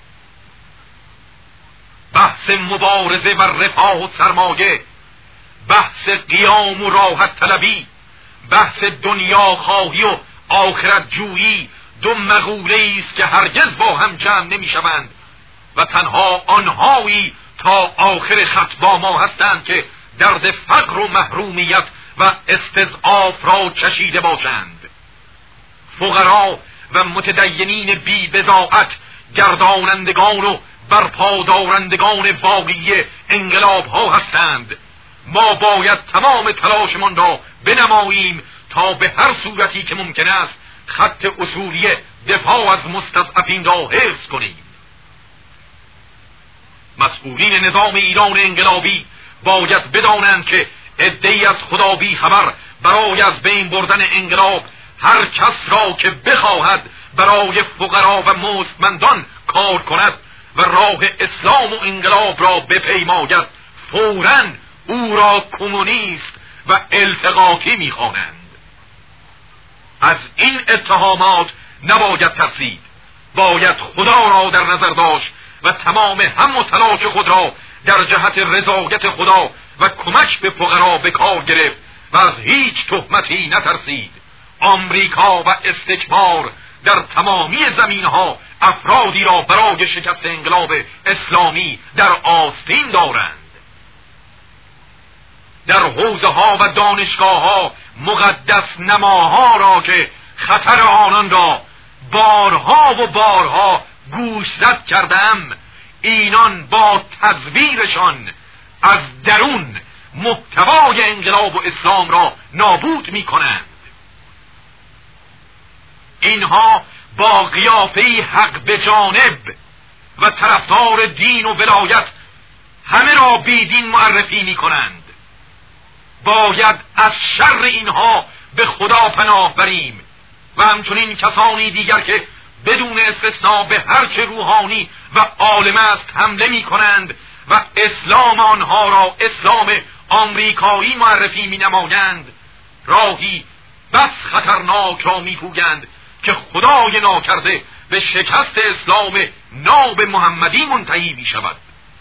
بحث مبارزه و رفاه و سرمایه، بحث قیام و راحت طلبی، بحث دنیا خواهی و آخرت جویی دو مقوله است که هرگز با هم جمع نمی شوند و تنها آنهایی تا آخر خط با ما هستند که درد فقر و محرومیت و استضعاف را چشیده باشند. فقرا و متدینین بی بضاعت، گردانندگان و برپادارندگان واقعی انقلاب ها هستند. ما باید تمام تلاشمان را بنماییم تا به هر صورتی که ممکن است خط اصولی دفاع از مستضعفین را حفظ کنیم. مسئولین نظام ایران انقلابی باید بدانند که عده‌ای از خدا بی خبر برای از بین بردن انقلاب هر کس را که بخواهد برای فقرا و مستمندان کار کند و راه اسلام و انقلاب را بپیماید، فوراً او را کمونیست و التقاطی می‌خوانند. از این اتهامات نباید ترسید، باید خدا را در نظر داشت و تمام هم و تلاش خود را در جهت رضایت خدا و کمک به فقرا به کار گرفت و از هیچ تهمتی نترسید. آمریکا و استکبار در تمامی زمینها افرادی را برای شکست انقلاب اسلامی در آستین دارند. در حوزه ها و دانشگاه ها مقدس نماها را که خطر آنان را بارها و بارها گوشزد کردم، اینان با تزویرشان از درون محتوای انقلاب و اسلام را نابود می کنند. اینها با قیافه حق به جانب و طرفدار دین و ولایت همه را بیدین معرفی می کنند. باید از شر اینها به خدا پناه بریم و همچنین کسانی دیگر که بدون استثناء به هرچه روحانی و عالم است حمله می کنند و اسلام آنها را اسلام آمریکایی معرفی می نمایند، راهی بس خطرناک را می پویند که خدای ناکرده به شکست اسلام ناب محمدی منتهی می شود.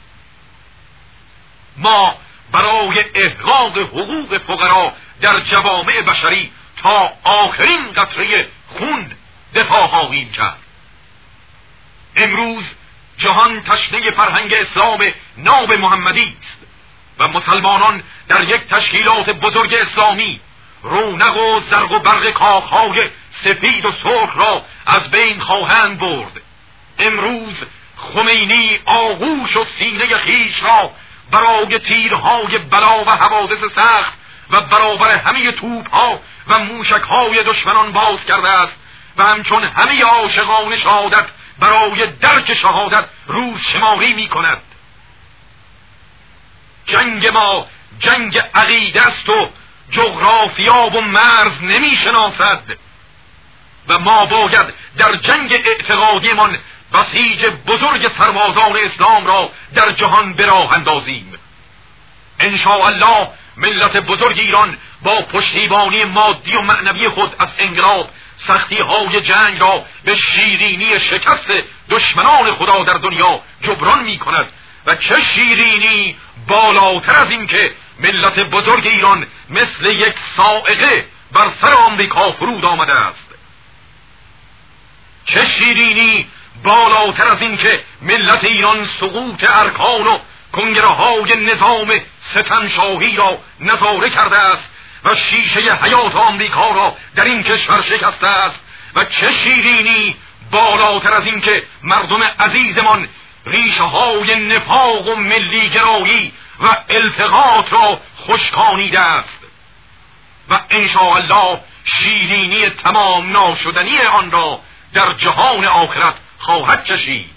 ما برای احقاق حقوق فقرا در جوامع بشری تا آخرین قطره خون دفاع خواهیم کرد. امروز جهان تشنه فرهنگ اسلام ناب محمدی است و مسلمانان در یک تشکیلات بزرگ اسلامی رونق و زرق و برق کاخهای سفید و سرخ را از بین خواهند برد. امروز خمینی آغوش و سینه خیش را برای تیرهای بلا و حوادث سخت و برابر همه توپها و موشکهای دشمنان باز کرده است و همچون همه عاشقان شهادت برای درک شهادت روز شماری می کند. جنگ ما جنگ عقیده است و جغرافیا و مرز نمی شناسد و ما باید در جنگ اعتقادیمان بسیج بزرگ سربازان اسلام را در جهان به راه اندازیم. انشاءالله ملت بزرگ ایران با پشتیبانی مادی و معنوی خود از انقلاب سختی های جنگ را به شیرینی شکست دشمنان خدا در دنیا جبران می کند و چه شیرینی بالاتر از این که ملت بزرگ ایران مثل یک صاعقه بر سر آمریکا فرود آمده است. چه شیرینی بالاتر از این که ملت ایران سقوط ارکان و کنگره های نظام ستمشاهی را نظاره کرده است و شیشه حیات آمریکا را در این کشور شکسته است و چه شیرینی بالاتر از این که مردم عزیزمان ریشه های نفاق و ملی گرایی و التقاط را خشکانیده است و انشاءالله شیرینی تمام ناشدنی آن را در جهان آخرت خواهد چشید.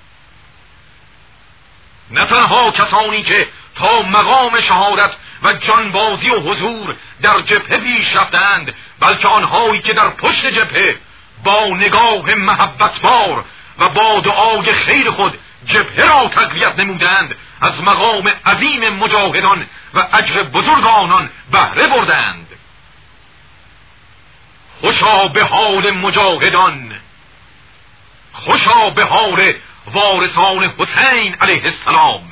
نه تنها کسانی که تا مقام شهادت و جانبازی و حضور در جبهه پیش رفتند، بلکه آنهایی که در پشت جبهه با نگاه محبتبار و با دعای خیر خود جبهه را تقویت نمودند، از مقام عظیم مجاهدان و اجر بزرگ آنان بهره بردند. خوشا به حال مجاهدان، خوشا به حال وارثان حسین علیه السلام.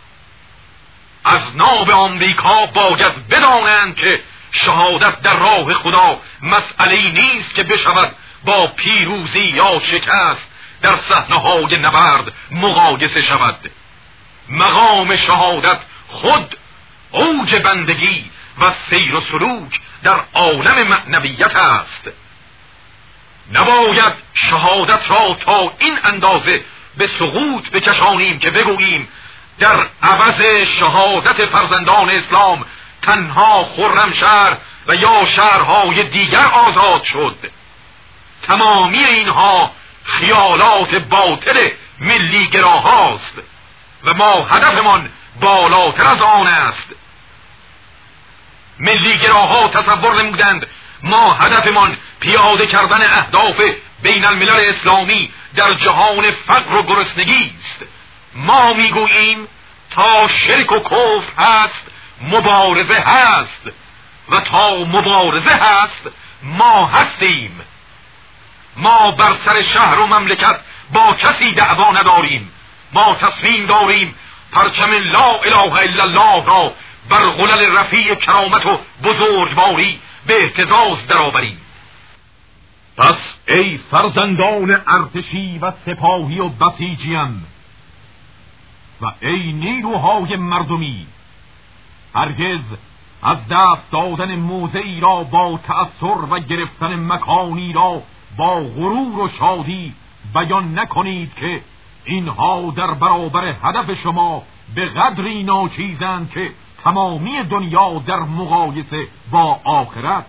از ناب آمریکا باید بدانند که شهادت در راه خدا مسئله‌ای نیست که بشود با پیروزی یا شکست در صحنه‌های نبرد مقایسه شود. مقام شهادت خود اوج بندگی و سیر و سلوک در عالم معنویت است. نباید شهادت را تا این اندازه به سقوط بکشانیم که بگوییم در عوض شهادت فرزندان اسلام تنها خرمشهر و یا شهرهای دیگر آزاد شد. تمامی اینها خیالات باطل ملی گراهاست و ما هدفمان بالاتر از آن است. ملیگراها تصور نمودند ما هدفمان پیاده کردن اهداف بین الملل اسلامی در جهان فقر و گرسنگی است. ما میگوییم تا شرک و کفر هست مبارزه هست و تا مبارزه هست ما هستیم. ما بر سر شهر و مملکت با کسی دعوا نداریم. ما تصمیم داریم پرچم لا اله الا الله را بر غلل رفیع کرامت و بزرگواری به اهتزاز درآوریم. پس ای فرزندان ارتشی و سپاهی و بسیجیان و ای نیروهای مردمی، هرگز از دست دادن موضعی را با تأثر و گرفتن مکانی را با غرور و شادی بیان نکنید که اینها در برابر هدف شما به قدری ناچیزند که تمامی دنیا در مقایسه با آخرت.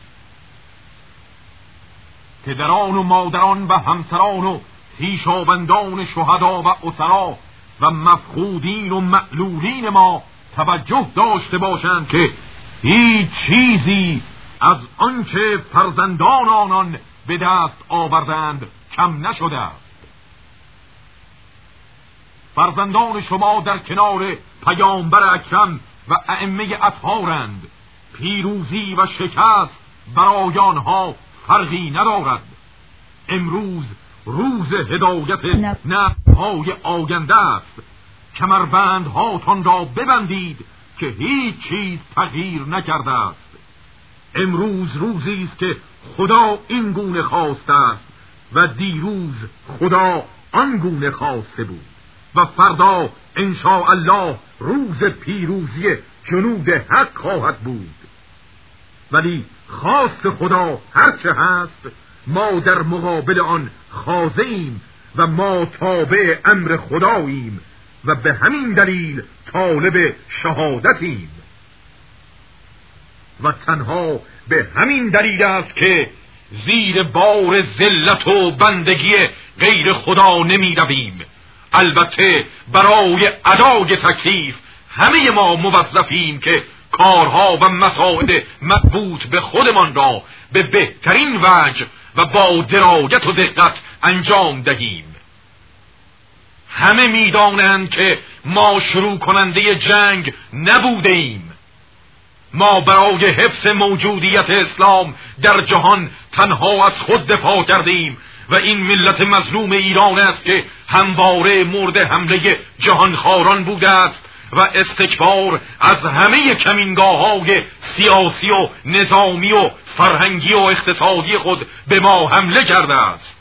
پدران و مادران و همسران و خویشاوندان شهدا و اسرا و مفقودین و معلولین ما توجه داشته باشند که هیچ چیزی از آنچه فرزندان آنان به دست آوردند کم نشده است. فرزندان شما در کنار پیامبر اکرم و ائمه اطهارند. پیروزی و شکست برای آنها فرقی ندارد. امروز روز هدایت نسل‌های آینده است. کمربندهاتان را ببندید که هیچ چیز تغییر نکرده است. امروز روزی است که خدا این گونه خواسته است و دیروز خدا آن گونه خواسته بود و فردا انشاء الله روز پیروزی جنود حق خواهد بود. ولی خواست خدا هرچه هست ما در مقابل آن خاضعیم و ما تابع امر خداییم و به همین دلیل طالب شهادتیم و تنها به همین دلیل است که زیر بار ذلت و بندگی غیر خدا نمی رویم. البته برای ادای تکلیف همه ما موظفیم که کارها و مسائل مربوط به خودمان را به بهترین وجه و با درایت و دقت انجام دهیم. همه میدانند که ما شروع کننده جنگ نبوده ایم. ما برای حفظ موجودیت اسلام در جهان تنها از خود دفاع کردیم و این ملت مظلوم ایران است که همواره مورد حمله جهانخواران بوده است و استکبار از همه کمینگاه‌های سیاسی و نظامی و فرهنگی و اقتصادی خود به ما حمله کرده است.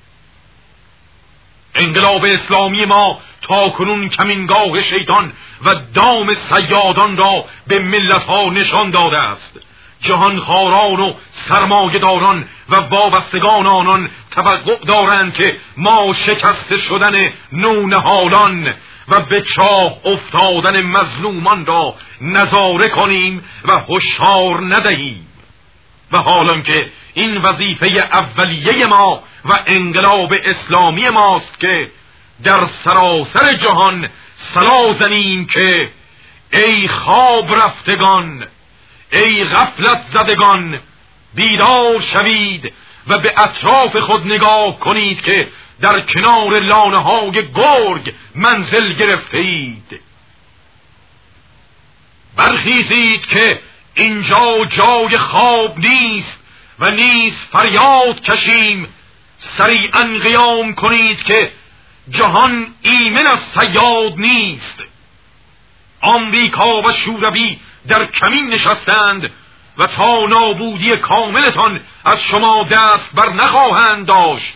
انقلاب اسلامی ما تا کنون کمینگاه شیطان و دام صیادان را به ملت‌ها نشان داده است. جهانخواران و سرمایه‌داران و وابستگان آنان توقع دارند که ما شکست شدن نونهالان و به چاه افتادن مظلومان را نظاره کنیم و هشدار ندهیم. و حالان که این وظیفه اولیه ما و انقلاب اسلامی ماست که در سراسر جهان صلا زنیم که ای خواب رفتگان، ای غفلت زدگان، بیدار شوید و به اطراف خود نگاه کنید که در کنار لانه های گرگ منزل گرفته اید. برخیزید که اینجا جای خواب نیست و نیز فریاد کشیم. سریعا قیام کنید که جهان ایمن از صیاد نیست. آمریکا و شوروی در کمین نشستند و تا نابودی کاملتان از شما دست بر نخواهند داشت.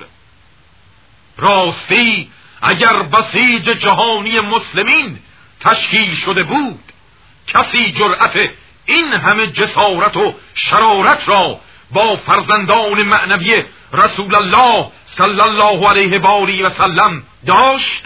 راستی اگر بسیج جهانی مسلمین تشکیل شده بود، کسی جرأت این همه جسارت و شرارت را با فرزندان معنوی رسول الله صلی الله علیه و آله و سلم داشت؟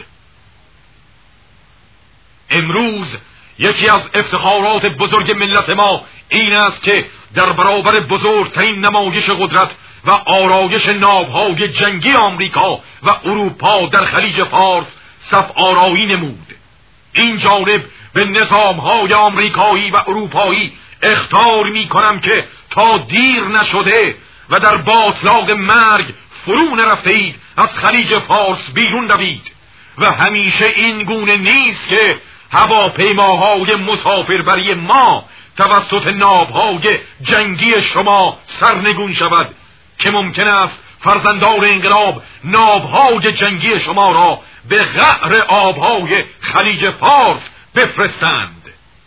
امروز یکی از افتخارات بزرگ ملت ما این است که در برابر بزرگترین نمایش قدرت و آرایش ناوهای جنگی آمریکا و اروپا در خلیج فارس صف آرایی نمود. این جانب به نظامهای آمریکایی و اروپایی اخطار می کنم که تا دیر نشده و در باطلاق مرگ فرو نرفتید از خلیج فارس بیرون روید و همیشه این گونه نیست که هواپیماهای مسافربری ما توسط ناوهای جنگی شما سرنگون شود که ممکن است فرزندان انقلاب ناوهای جنگی شما را به قعر آبهای خلیج فارس بفرستند.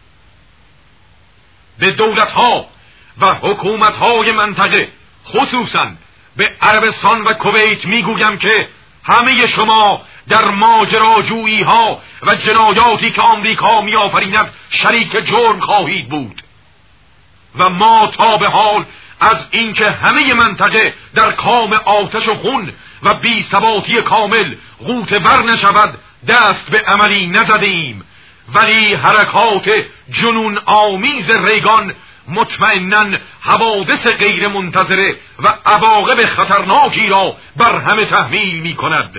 به دولتها و حکومتهای منطقه خصوصا به عربستان و کویت میگویم که همه شما در ماجراجویی ها و جنایاتی که آمریکا میآفریند شریک جرم خواهید بود و ما تا به حال از اینکه همه منطقه در کام آتش و خون و بی‌ثباتی کامل غوطه ور نشود دست به عملی نزدیم، ولی حرکات جنون آمیز ریگان مطمئناً حوادث غیر منتظره و عواقب خطرناکی را بر همه تحمیل می کند.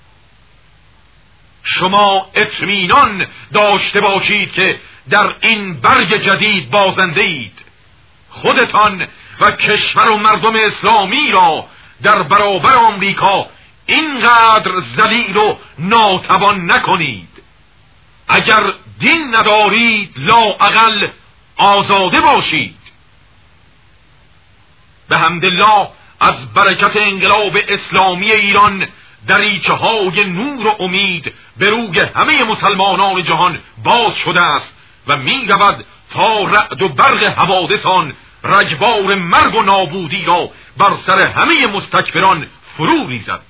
شما اطمینان داشته باشید که در این برگ جدید بازنده اید. خودتان و کشور و مردم اسلامی را در برابر آمریکا اینقدر ذلیل و ناتوان نکنید. اگر دین ندارید لااقل آزاده باشید. به حمدالله از برکت انقلاب اسلامی ایران دریچه های نور و امید به روی همه مسلمانان جهان باز شده است و می رود تا رعد و برق حوادثان رجبار مرگ و نابودی را بر سر همه مستکبران فرو ریزد.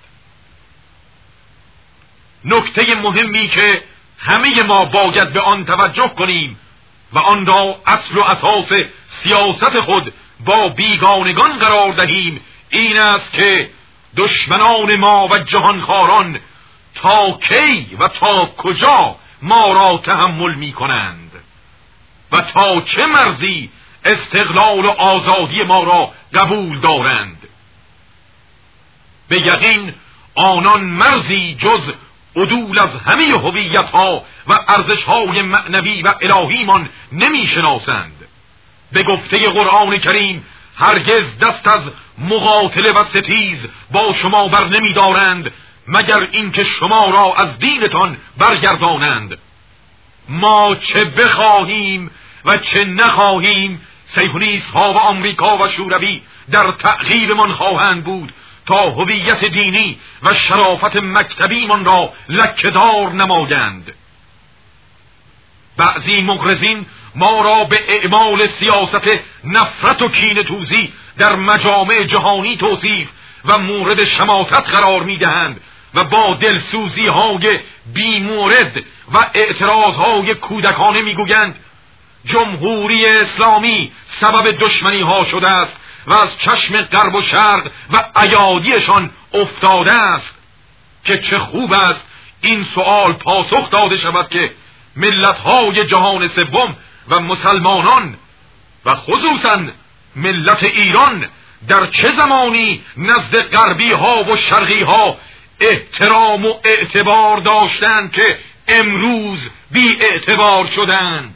نکته مهمی که همه ما باید به آن توجه کنیم و آن را اصل و اساس سیاست خود با بیگانگان قرار دهیم این است که دشمنان ما و جهانخواران تا کی و تا کجا ما را تحمل می کنند و تا چه مرزی استقلال و آزادی ما را قبول دارند. به یقین آنان مرزی جز عدول از همه هویت‌ها و ارزش‌های معنوی و الهیمان نمی‌شناسند. به گفته قرآن کریم هرگز دست از مقاتله و ستیز با شما بر نمی‌دارند مگر اینکه شما را از دینتان برگردانند. ما چه بخواهیم و چه نخواهیم صهیونیست‌ها و آمریکا و شوروی در تعقیبمان خواهند بود تا هویت دینی و شرافت مکتبیمان را لکه‌دار نمایند. بعضی مغرضین ما را به اعمال سیاست نفرت و کینه‌توزی در مجامع جهانی توصیف و مورد شماتت قرار می‌دهند و با دلسوزی های بی‌مورد و اعتراض های کودکانه می‌گویند جمهوری اسلامی سبب دشمنی ها شده است و از چشم غرب و شرق و ایادیشان افتاده است. که چه خوب است این سؤال پاسخ داده شود که ملت‌های جهان سوم و مسلمانان و خصوصاً ملت ایران در چه زمانی نزد غربی ها و شرقی ها احترام و اعتبار داشتند که امروز بی اعتبار شدند.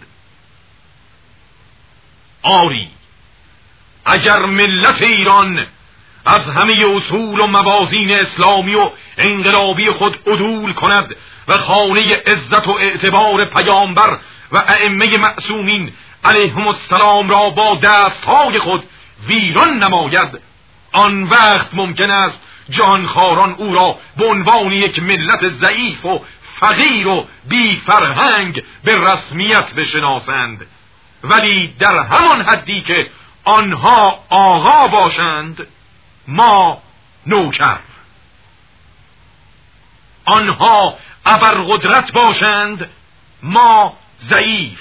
آری اگر ملت ایران از همه اصول و موازین اسلامی و انقلابی خود عدول کند و خانه عزت و اعتبار پیامبر و ائمه معصومین علیهم السلام را با دستهای خود ویران نماید، آن وقت ممکن است جهانخواران او را به عنوان یک ملت ضعیف و فقیر و بی فرهنگ به رسمیت بشناسند. ولی در همان حدی که آنها آقا باشند ما نوکر، آنها ابرقدرت باشند ما ضعیف،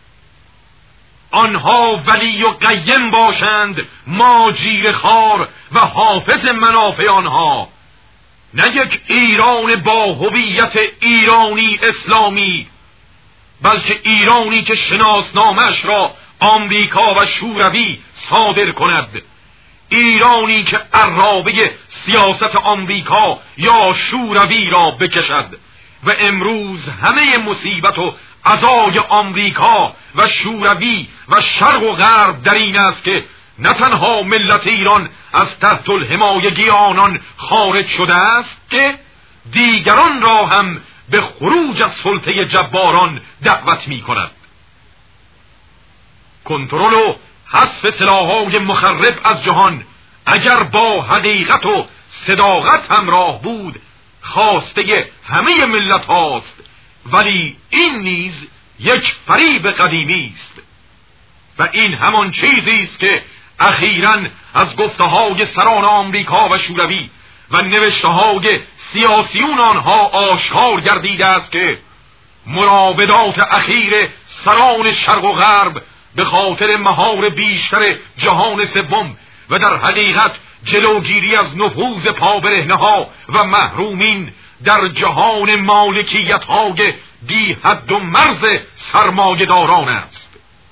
آنها ولی و قیم باشند ما جیره‌خوار و حافظ منافع آنها. نه یک ایران با هویت ایرانی اسلامی، بلکه ایرانی که شناسنامش را آمریکا و شوروی صادر کند، ایرانی که عرابه سیاست آمریکا یا شوروی را بکشد و امروز همه مصیبت و عزای آمریکا و شوروی و شرق و غرب در این است که نه تنها ملت ایران از تحت الحمایگی آنان خارج شده است که دیگران را هم به خروج از سلطه جباران دعوت می کند. کنترل و حذف سلاح‌های مخرب از جهان اگر با حقیقت و صداقت همراه بود خواسته همه ملت هاست، ولی این نیز یک فریب قدیمی است و این همان چیزی است که اخیراً از گفته‌های سران آمریکا و شوروی و نوشته‌های سیاسیون آنها آشکار گردیده است که مراودات اخیر سران شرق و غرب به خاطر مهار بیشتر جهان سوم و در حقیقت جلوگیری از نفوذ پابرهنه‌ها و محرومین در جهان مالکیت‌های بی حد و مرز سرمایه‌داران است.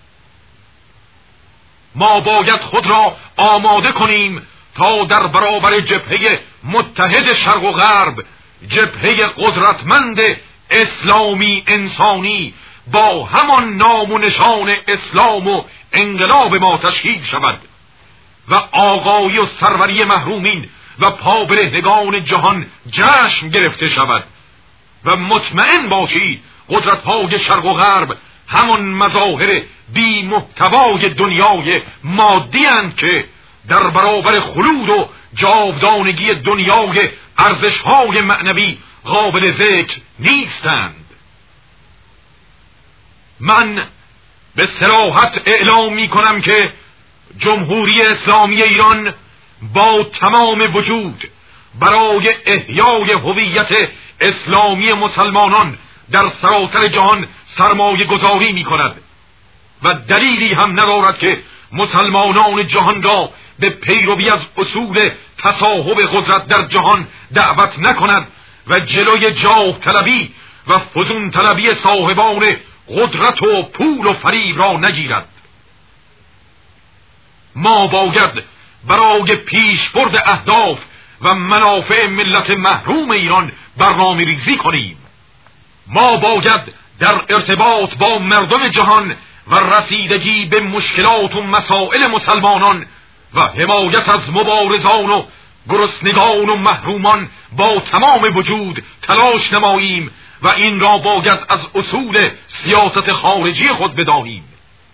ما باید خود را آماده کنیم تا در برابر جبهه متحد شرق و غرب، جبهه قدرتمند اسلامی انسانی با همان نام و نشان اسلام و انقلاب ما تشکیل شود و آقایی و سروری محرومین و پابرهنگان جهان جشن گرفته شود و مطمئن باشید قدرت‌های شرق و غرب همان مظاهر بی محتوای دنیای مادی اند که در برابر خلود و جاودانگی دنیای ارزش‌های معنوی قابل ذکر نیستند. من به صراحت اعلام می کنم که جمهوری اسلامی ایران با تمام وجود برای احیای هویت اسلامی مسلمانان در سراسر جهان سرمایه گذاری می کند و دلیلی هم ندارد که مسلمانان جهان را به پیروی از اصول تصاحب قدرت در جهان دعوت نکند و جلوی جاه طلبی و فزون طلبی صاحبان قدرت و پول و فریب را نگیرد. ما باید برای پیشبرد اهداف و منافع ملت محروم ایران برنامه ریزی کنیم. ما باید در ارتباط با مردم جهان و رسیدگی به مشکلات و مسائل مسلمانان و حمایت از مبارزان و گرسنگان و محرومان با تمام وجود تلاش نماییم و این را باید از اصول سیاست خارجی خود بدانیم.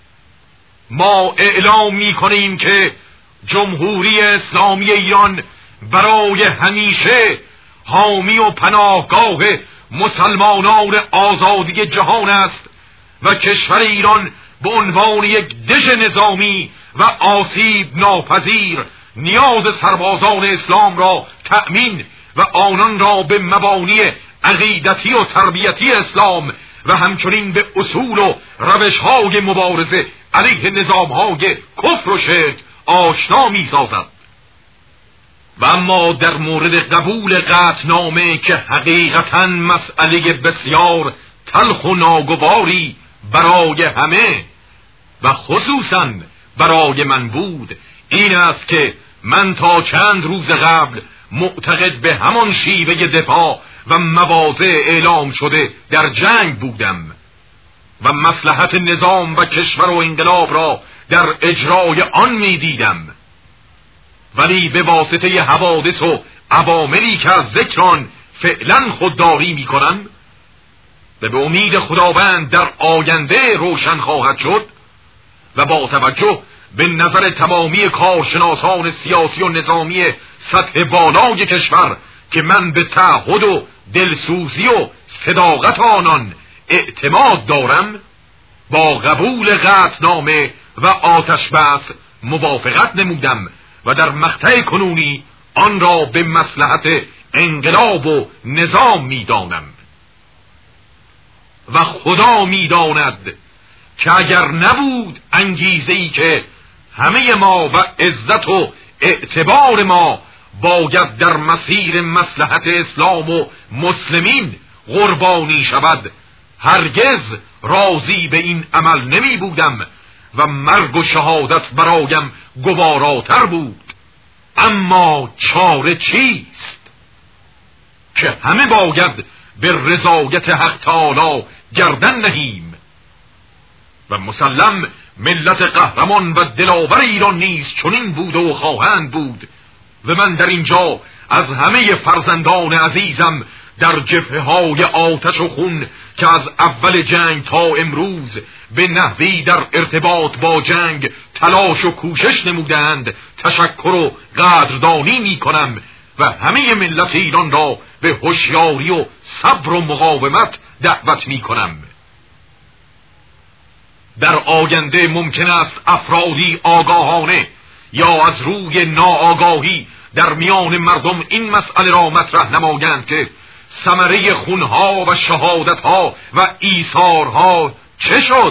ما اعلام می کنیم که جمهوری اسلامی ایران برای همیشه حامی و پناهگاه مسلمانان آزادی جهان است و کشور ایران به عنوان یک دژ نظامی و آسیب ناپذیر نیاز سربازان اسلام را تأمین و آنان را به مبانی عقیدتی و تربیتی اسلام و همچنین به اصول و روش‌های مبارزه علیه نظام‌های کفر و شرک آشنا می‌سازد. و اما در مورد قبول قطعنامه که حقیقتاً مسئله بسیار تلخ و ناگواری برای همه و خصوصاً برای من بود، این است که من تا چند روز قبل معتقد به همان شیوه دفاع و مواضع اعلام شده در جنگ بودم و مصلحت نظام و کشور و انقلاب را در اجرای آن می دیدم، ولی به واسطه حوادث و عواملی که از ذکر آن فعلا خودداری می کنم و به امید خداوند در آینده روشن خواهد شد و با توجه به نظر تمامی کارشناسان سیاسی و نظامی سطح بالای کشور که من به تعهد و دلسوزی و صداقت آنان اعتماد دارم، با قبول قطعنامه و آتش بس موافقت نمودم و در مقطع کنونی آن را به مصلحت انقلاب و نظام می‌دانم و خدا می‌داند که اگر نبود انگیزه‌ای که همه ما و عزت و اعتبار ما باید در مسیر مصلحت اسلام و مسلمین قربانی شود، هرگز راضی به این عمل نمی بودم و مرگ و شهادت برایم گواراتر بود. اما چاره چیست؟ که همه باید به رضایت حق تعالی گردن نهیم و مسلم ملت قهرمان و دلاور ایران نیز چنین بود و خواهند بود و من در اینجا از همه فرزندان عزیزم در جبهه های آتش و خون که از اول جنگ تا امروز به نحوی در ارتباط با جنگ تلاش و کوشش نمودند تشکر و قدردانی می کنم و همه ملت ایران را به هوشیاری و صبر و مقاومت دعوت می کنم. در آینده ممکن است افرادی آگاهانه یا از روی ناآگاهی در میان مردم این مسئله را مطرح نمایند که ثمره خونها و شهادتها و ایثارها چه شد.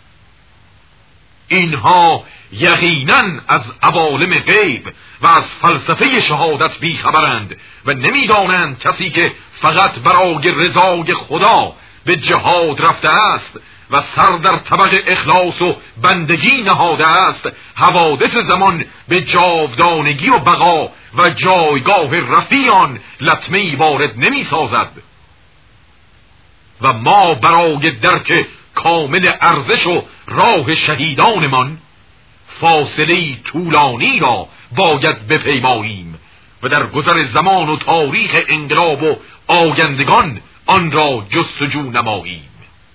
اینها یقیناً از عوالم غیب و از فلسفه شهادت بیخبرند و نمیدانند کسی که فقط برای رضای خدا به جهاد رفته است و سر در طبق اخلاص و بندگی نهاده است حوادث زمان به جاودانگی و بقا و جایگاه رفیعان لطمه‌ای وارد نمی سازد. و ما برای درک کامل ارزش و راه شهیدانمان فاصله طولانی را باید بپیماییم و در گذر زمان و تاریخ انقلاب و آیندگان آن را جستجو نماییم.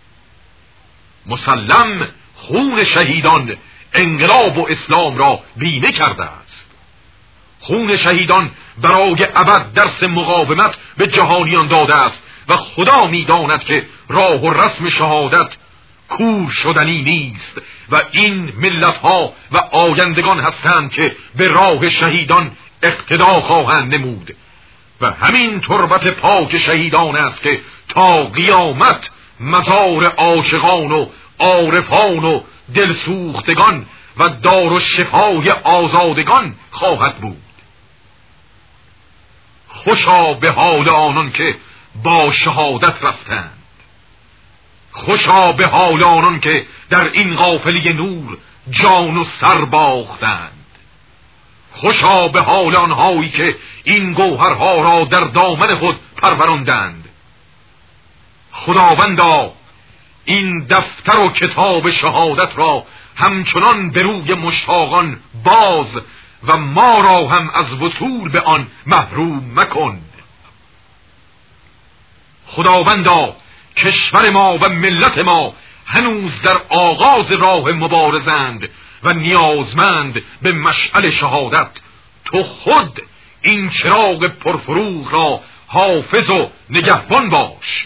مسلم خون شهیدان انقلاب و اسلام را بیمه کرده است. خون شهیدان برای ابد درس مقاومت به جهانیان داده است و خدا می‌داند که راه و رسم شهادت کور شدنی نیست و این ملت‌ها و آیندگان هستند که به راه شهیدان اقتدا خواهند نمود و همین تربت پاک شهیدان است که تا قیامت مزار عاشقان و عارفان و دلسوختگان و دار و شفای آزادگان خواهد بود. خوشا به حال آنان که با شهادت رفتند، خوشا به حال آنان که در این قافله نور جان و سر باختند، خوشا به حال آنهایی که این گوهرها را در دامن خود پروراندند. خداوندا این دفتر و کتاب شهادت را همچنان به روی مشتاقان باز و ما را هم از وصول به آن محروم مکن. خداوندا کشور ما و ملت ما هنوز در آغاز راه مبارزند و نیازمند به مشعل شهادت. تو خود این چراغ پرفروغ را حافظ و نگهبان باش.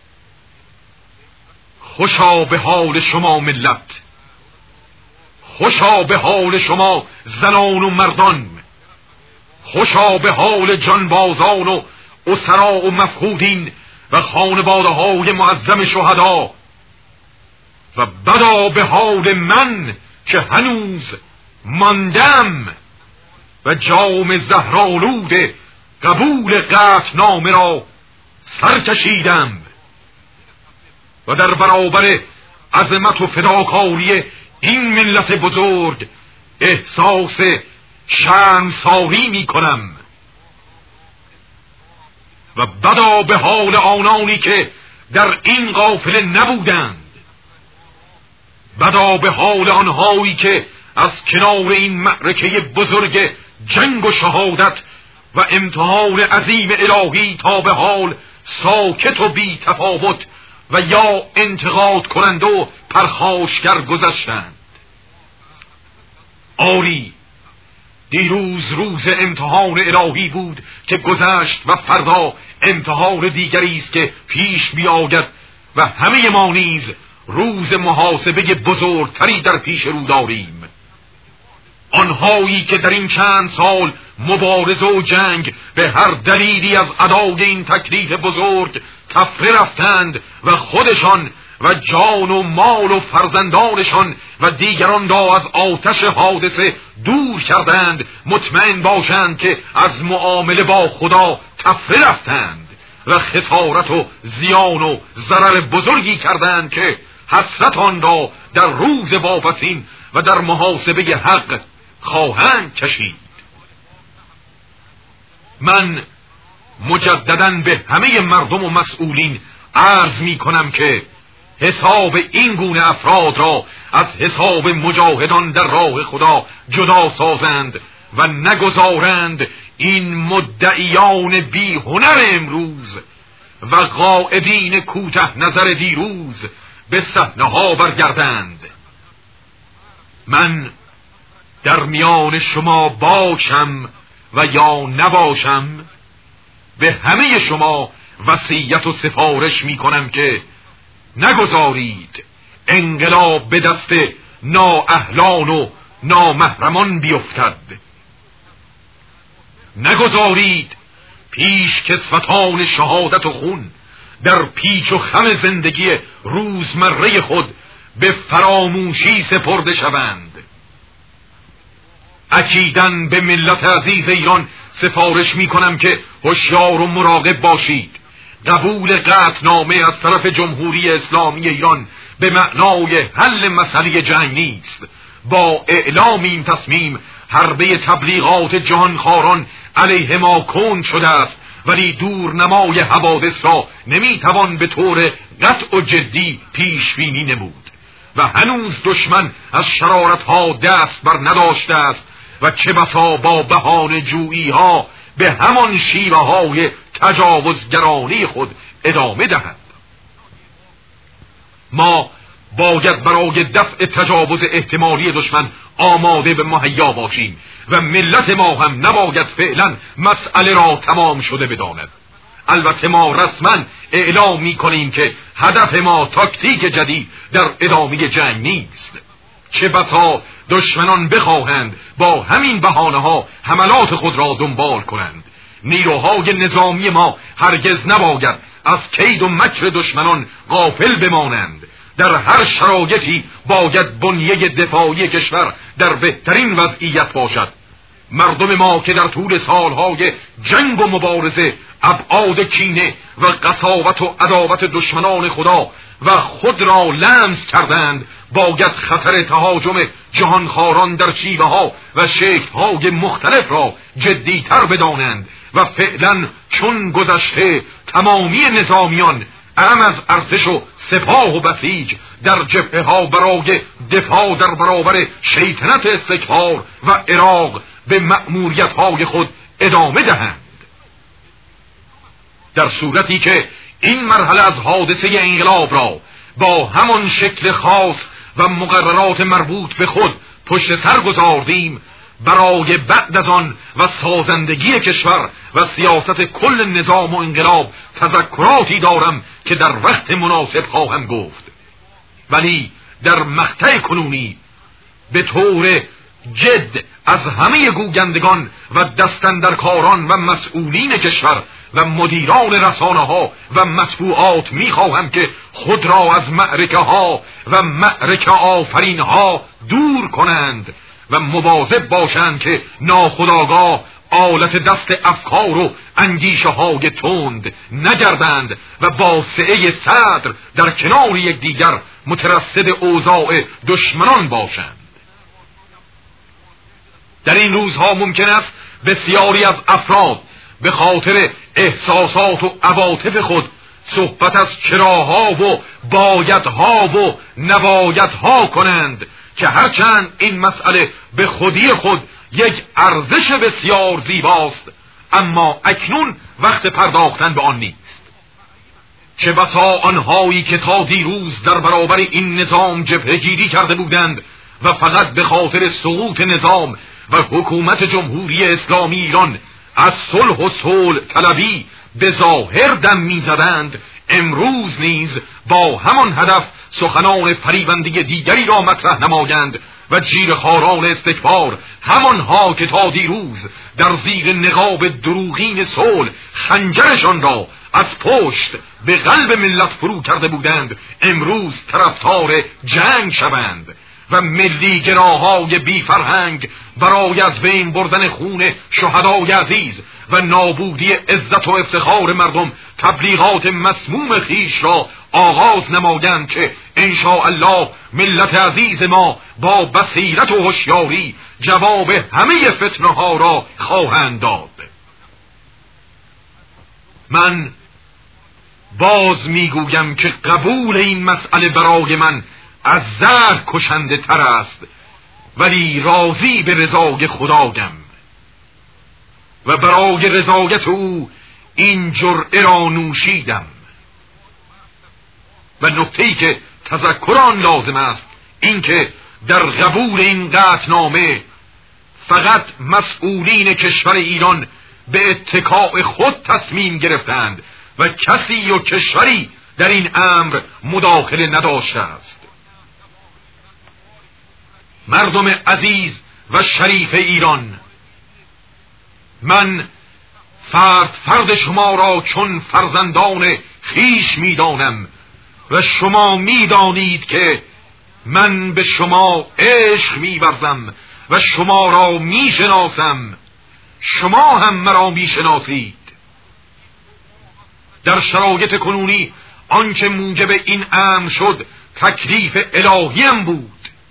خوشا به حال شما ملت، خوشا به حال شما زنان و مردان، خوشا به حال جانبازان و اسرا و مفقودین و خانواده های معظم شهدا و بدا به حال من که هنوز ماندم و جام زهرآلود قبول قطعنامه را سر کشیدم و در برابر عظمت و فداکاری این ملت بزرگ احساس شرمساری می کنم و بدا به حال آنانی که در این قافله نبودند، بدا به حال آنهایی که از کنار این معرکه بزرگ جنگ و شهادت و امتحان عظیم الهی تا به حال ساکت و بی تفاوت و یا انتقاد کنند و پرخاشگر گذشتند. آری دیروز روز امتحان الهی بود که گذشت و فردا امتحان دیگری است که پیش بیاید و همه ما نیز روز محاسبه بزرگتری در پیش رو داریم. آنهایی که در این چند سال مبارزه و جنگ به هر دلیلی از ادای این تکلیف بزرگ تفره رفتند و خودشان و جان و مال و فرزندانشان و دیگران را از آتش حادثه دور کردند، مطمئن باشند که از معامله با خدا تفره رفتند و خسارت و زیان و ضرر بزرگی کردند که حسرت آن را در روز واپسین و در محاسبه حق خواهند کشید. من مجدداً به همه مردم و مسئولین عرض می کنم که حساب این گونه افراد را از حساب مجاهدان در راه خدا جدا سازند و نگذارند این مدعیان بی هنر امروز و غائبین کوته نظر دیروز به صحنه ها برگردند. من در میان شما باشم و یا نباشم، به همه شما وصیت و سفارش می کنم که نگذارید انقلاب به دست نااهلان و نامحرمان بیفتد. نگذارید پیش کسوتان شهادت و خون در پیچ و خم زندگی روزمره خود به فراموشی سپرده شوند. اکیداً به ملت عزیز ایران سفارش می کنم که هوشیار و مراقب باشید. قبول قطعنامه از طرف جمهوری اسلامی ایران به معنای حل مسئله جنگ نیست. با اعلام این تصمیم حربه تبلیغات جهانخواران علیه ما کند شده است، ولی دورنمای حوادث را نمیتوان به طور قطع و جدی پیش بینی نمود و هنوز دشمن از شرارتها دست بر نداشته است و چه بسا با بهانه جویی ها به همان شیوه های تجاوزگرانی خود ادامه دهد. ما باید برای دفع تجاوز احتمالی دشمن آماده به مهیا باشیم و ملت ما هم نباید فعلا مسئله را تمام شده بداند. البته ما رسما اعلام می کنیم که هدف ما تاکتیک جدید در ادامه جنگ نیست. چه بسا دشمنان بخواهند با همین بهانه ها حملات خود را دنبال کنند. نیروهای نظامی ما هرگز نباید از کید و مکر دشمنان غافل بمانند. در هر شرایطی باید بنیه دفاعی کشور در بهترین وضعیت باشد. مردم ما که در طول سالهای جنگ و مبارزه ابعاد کینه و قساوت و عداوت دشمنان خدا و خود را لمس کردند، باید خطر تهاجم جهانخواران در شیوه ها و شکل های مختلف را جدیتر بدانند و فعلا چون گذشته تمامی نظامیان اعم از ارتش و سپاه و بسیج در جبهه ها برای دفاع در برابر شیطنت استکبار و عراق به مأموریت های خود ادامه دهند. در صورتی که این مرحله از حادثه انقلاب را با همان شکل خاص و مقررات مربوط به خود پشت سر گذاردیم، برای بعد از آن و سازندگی کشور و سیاست کل نظام و انقلاب تذکراتی دارم که در وقت مناسب خواهم گفت، ولی در مقطع کنونی به طور جد از همه گویندگان و دستاندرکاران و مسئولین کشور و مدیران رسانه ها و مطبوعات می خواهم که خود را از معرکه ها و معرکه آفرین ها دور کنند و مواظب باشند که ناخودآگاه آلت دست افکار و اندیشه های تند نگردند و با سعه صدر در کنار یکدیگر مترصد اوضاع دشمنان باشند. در این روزها ممکن است بسیاری از افراد به خاطر احساسات و عواطف خود صحبت از چراها و بایدها و نبایدها کنند که هرچند این مسئله به خودی خود یک ارزش بسیار زیباست، اما اکنون وقت پرداختن به آن نیست. چه بسا آنهایی که تا دیروز در برابر این نظام جبهه‌گیری کرده بودند و فقط به خاطر سقوط نظام و حکومت جمهوری اسلامی ایران از صلح و صلح طلبی به ظاهر دم می‌زدند، امروز نیز با همان هدف سخنان فریبنده دیگری را مطرح نمایند و جیرخواران استکبار، همانها که تا دیروز در زیر نقاب دروغین صلح خنجرشان را از پشت به قلب ملت فرو کرده بودند، امروز طرفدار جنگ شوند و ملی گراهای بی فرهنگ برای از بین بردن خون شهدای عزیز و نابودی عزت و افتخار مردم تبلیغات مسموم خیش را آغاز نمایند که انشاءالله ملت عزیز ما با بصیرت و هوشیاری جواب همه فتنه ها را خواهند داد. من باز میگویم که قبول این مسئله برای من از زهر کشنده تر است، ولی راضی به رضای خدایم و برای رضایت او این جرعه را نوشیدم. و نکته‌ای که تذکر آن لازم است این که در قبول این قطعنامه فقط مسئولین کشور ایران به اتکاء خود تصمیم گرفتند و کسی و کشوری در این امر مداخله نداشته است. مردم عزیز و شریف ایران، من فرد شما را چون فرزندان خویش میدانم و شما میدانید که من به شما عشق می‌ورزم و شما را میشناسم، شما هم مرا میشناسید. در شرایط کنونی آنچه موجب این امر شد تکلیف الهیم بود.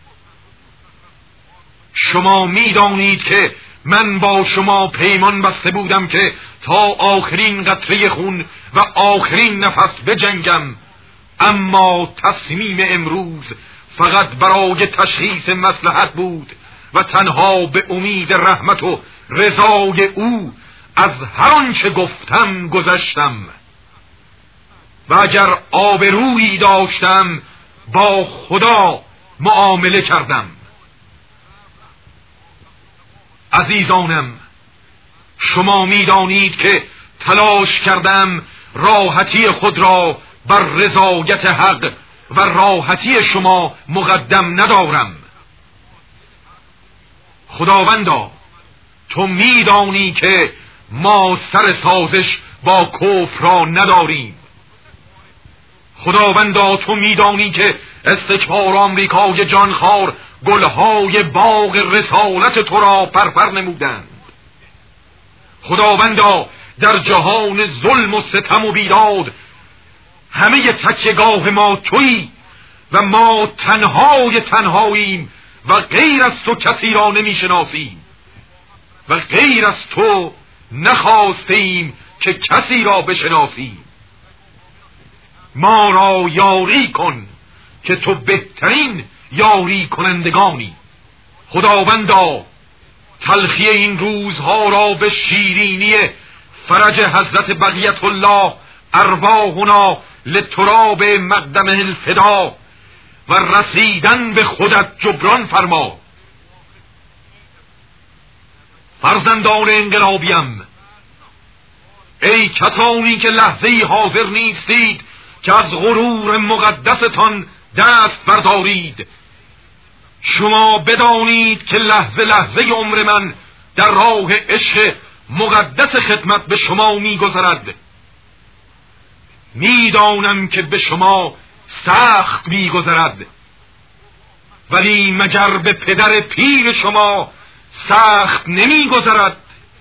شما میدانید که من با شما پیمان بسته بودم که تا آخرین قطره خون و آخرین نفس بجنگم، اما تصمیم امروز فقط برای تشخیص مصلحت بود و تنها به امید رحمت و رضای او از هر آنچه گفتم گذشتم و اگر آبرویی داشتم با خدا معامله کردم. عزیزانم، شما میدانید که تلاش کردم راحتی خود را بر رضایت حق و راحتی شما مقدم ندارم. خداوندا، تو میدانی که ما سر سازش با کفر را نداریم. خداوندا، تو میدانی که استکبار آمریکای جانخوار گلهای باغ رسالت تو را پرپر نمودند. خداوندا، در جهان ظلم و ستم و بیداد همه تکیه‌گاه ما تویی و ما تنهاییم و غیر از تو کسی را نمیشناسیم و غیر از تو نخواستیم که کسی را بشناسیم. ما را یاری کن که تو بهترین یاری کنندگانی. خداوندا، تلخی این روزها را به شیرینی فرج حضرت بقیت الله ارواحنا لتراب مقدمه الفدا و رسیدن به خودت جبران فرما. فرزندان انقلابیم، ای کسانی که لحظه‌ای حاضر نیستید که از غرور مقدستان دست بردارید، شما بدانید که لحظه لحظه عمر من در راه عشق مقدس خدمت به شما می‌گذرد. میدانم که به شما سخت می‌گذرد، ولی مگر به پدر پیر شما سخت نمی‌گذرد؟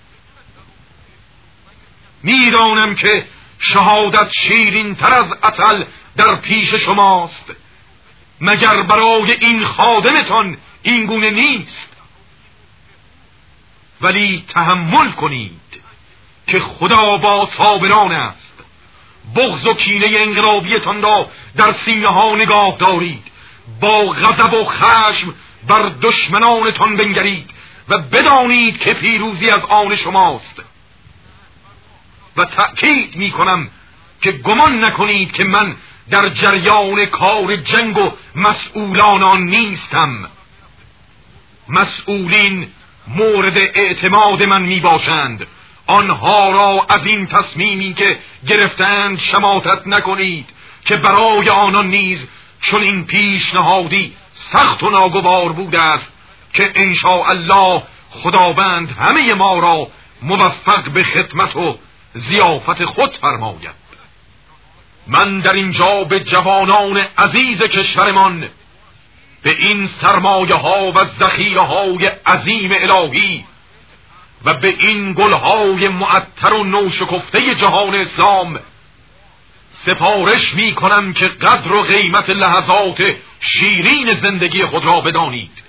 میدانم که شهادت شیرین تر از عسل در پیش شماست، مگر برای این خادمتان این گونه نیست؟ ولی تحمل کنید که خدا با صابران است. بغض و کینه انقلابیتان را در سینه ها نگاه دارید، با غضب و خشم بر دشمنانتان بنگرید و بدانید که پیروزی از آن شماست. و تأکید می کنم که گمان نکنید که من در جریان کار جنگ و مسئولان آن نیستم. مسئولین مورد اعتماد من می باشند. آنها را از این تصمیمی که گرفتند شماتت نکنید که برای آنان نیز چون این پیشنهادی سخت و ناگوار بوده است که انشاء الله خداوند همه ما را موفق به خدمت و ضیافت خود فرماید. من در اینجا به جوانان عزیز کشورمان، به این سرمایه ها و ذخیره های عظیم الهی و به این گلهای معطر و نوشکفته جهان اسلام سفارش می کنم که قدر و قیمت لحظات شیرین زندگی خود را بدانید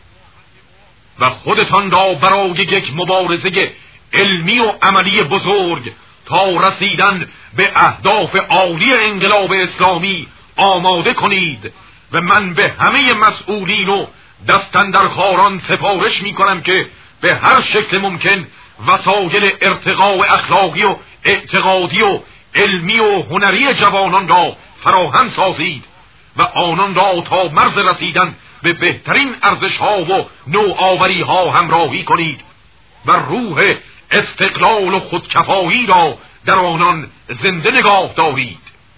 و خودتان را برای یک مبارزه علمی و عملی بزرگ تا رسیدن به اهداف عالی انقلاب اسلامی آماده کنید و من به همه مسئولین و دستاندرکاران سفارش می کنم که به هر شکل ممکن وسایل ارتقاء اخلاقی و اعتقادی و علمی و هنری جوانان را فراهم سازید و آنان را تا مرز رسیدن به بهترین ارزش‌ها و نوآوری‌ها همراهی کنید و روح استقلال و خودکفایی را در آنان زنده نگاه دارید.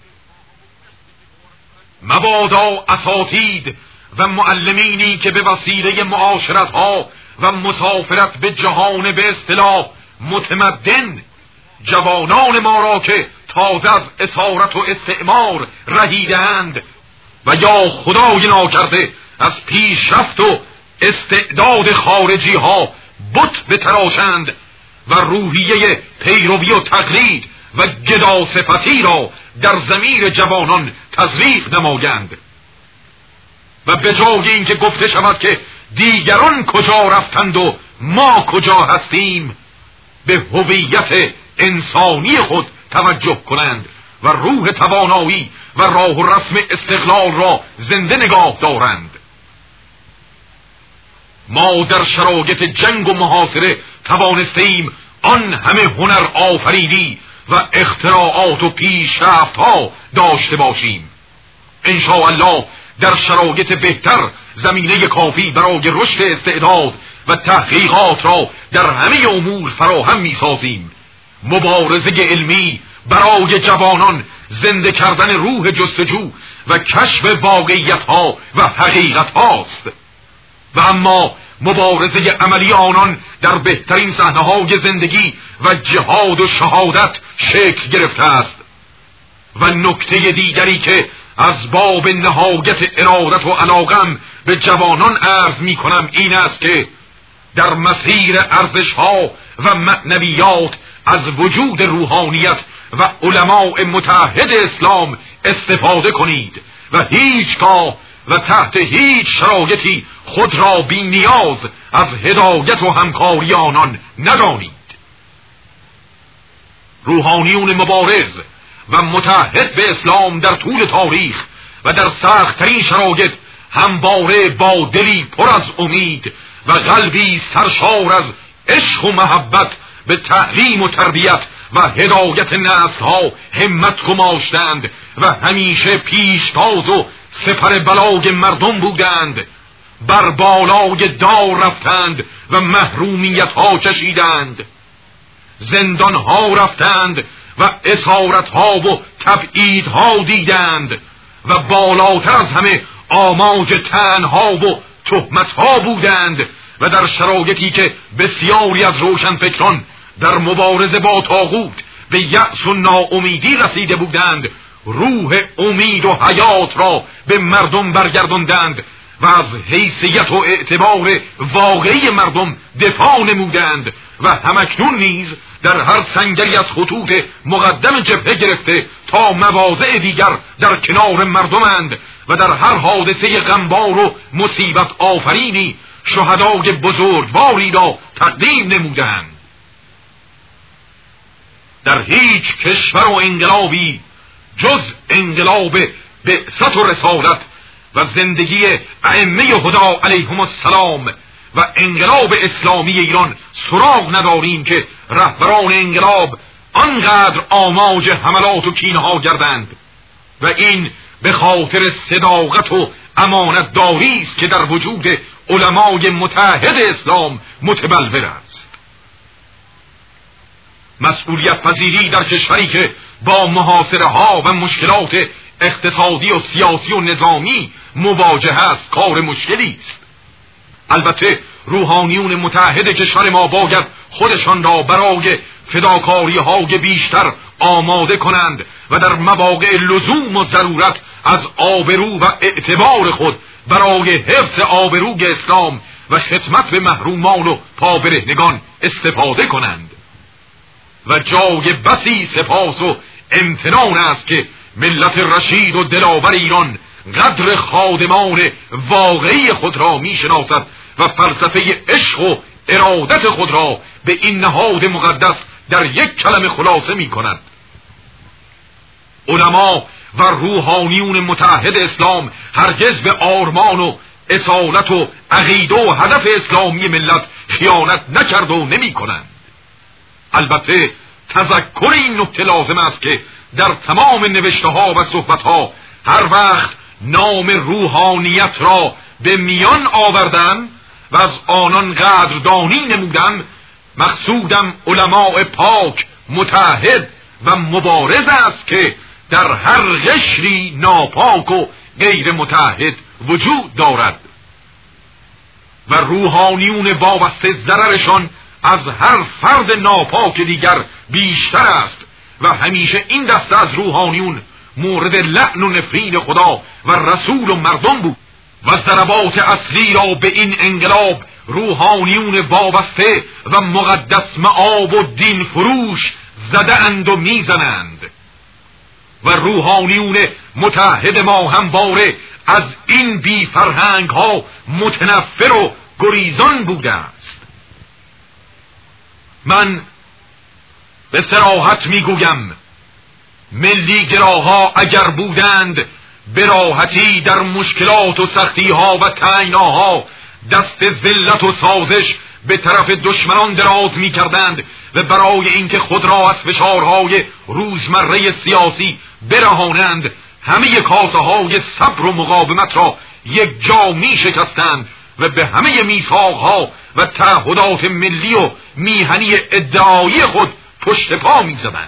مبادا اساتید و معلمینی که به وسیله معاشرت‌ها و مسافرت به جهان به اصطلاح متمدن جوانان ما را که تازه از اسارت و استعمار رهیده‌اند و یا خدای ناکرده از پیشرفت و استعداد خارجی ها بت بتراشند و روحیه پیروی و تقلید و گداصفتی را در ضمیر جوانان تزریق نمایند و به جای اینکه گفته شود که دیگران کجا رفتند و ما کجا هستیم به هویت انسانی خود توجه کنند و روح توانایی و راه و رسم استقلال را زنده نگاه دارند. ما در شرایط جنگ و محاصره توانستیم آن همه هنر آفریدی و اختراعات و پیشرفت ها داشته باشیم. انشاءالله در شرایط بهتر زمینه کافی برای رشد استعداد و تحقیقات را در همه امور فراهم می سازیم. مبارزه علمی برای جوانان زنده کردن روح جستجو و کشف واقعیت ها و حقیقت هاست و اما مبارزه عملی آنان در بهترین صحنه های زندگی و جهاد و شهادت شکل گرفته است. و نکته دیگری که از باب نهایت ارادت و علاقم به جوانان عرض می کنم این است که در مسیر ارزش ها و معنویات از وجود روحانیت و علماء متحد اسلام استفاده کنید و هیچگاه و تحت هیچ شرایطی خود را بی نیاز از هدایت و همکاری آنان ندانید. روحانیون مبارز و متحد به اسلام در طول تاریخ و در سخت‌ترین شرایط همواره با دلی پر از امید و قلبی سرشار از عشق و محبت به تعلیم و تربیت و هدایت نسل‌ها همت گماشتند و همیشه پیشتاز و سپر بلای مردم بودند. بر بالای دار رفتند و محرومیت‌ها چشیدند، زندان‌ها رفتند و اسارت‌ها و تبعیدها دیدند و بالاتر از همه آماج طعن‌ها و تهمت‌ها بودند و در شرایطی که بسیاری از روشنفکران در مبارزه با طاغوت به یأس و ناامیدی رسیده بودند، روح امید و حیات را به مردم برگرداندند و از حیثیت و اعتبار واقعی مردم دفاع نمودند و همکنون نیز در هر سنگری از خطوط مقدم جبهه گرفته تا مواضع دیگر در کنار مردمند و در هر حادثه غمبار و مصیبت آفرینی شهدای بزرگواری را تقدیم نمودند. در هیچ کشور و انقلابی جز انقلاب بعثت و رسالت و زندگی ائمه هدی علیهم السلام و انقلاب اسلامی ایران سراغ نداریم که رهبران انقلاب آنقدر آماج حملات و کینه‌ها گردند و این به خاطر صداقت و امانت داری است که در وجود علمای متحد اسلام متبلور است. مسئولیت پذیری در کشوری که با محاصره ها و مشکلات اقتصادی و سیاسی و نظامی مواجه است کار مشکلی است. البته روحانیون متحد کشور ما باید خودشان را برای فداکاری های بیشتر آماده کنند و در مواقع لزوم و ضرورت از آبرو و اعتبار خود برای حفظ آبروی اسلام و خدمت به محرومان و پابرهنگان استفاده کنند. و جای بسی سپاس و امتنان است که ملت رشید و دلاور ایران قدر خادمان واقعی خود را می شناسد و فلسفه عشق و ارادت خود را به این نهاد مقدس در یک کلمه خلاصه می کند. علما و روحانیون متعهد اسلام هرگز به آرمان و اصالت و عقیده و هدف اسلامی ملت خیانت نکرد و نمی کنند. البته تذکر این نکته لازم است که در تمام نوشته ها و صحبت ها هر وقت نام روحانیت را به میان آوردم و از آنان قدردانی نمودم، مقصودم علماء پاک متعهد و مبارز است که در هر قشری ناپاک و غیر متعهد وجود دارد و روحانیون وابسته ضررشان از هر فرد ناپاک دیگر بیشتر است و همیشه این دسته از روحانیون مورد لعن و نفرین خدا و رسول و مردم بود و ضربات اصلی را به این انقلاب روحانیون وابسته و مقدس مآب و دین فروش زدند و میزنند و روحانیون متحد ما همواره از این بی فرهنگ ها متنفر و گریزان بوده است. من به صراحت میگویم ملی گراها اگر بودند به راحتی در مشکلات و سختی ها و تنگناها دست ذلت و سازش به طرف دشمنان دراز می کردند و برای اینکه خود را از فشارهای روزمره سیاسی برهانند همه کاسه های صبر و مقاومت را یک جا می شکستند و به همه میثاقها و تعهدات ملی و میهنی ادعایی خود پشت پا می زدند.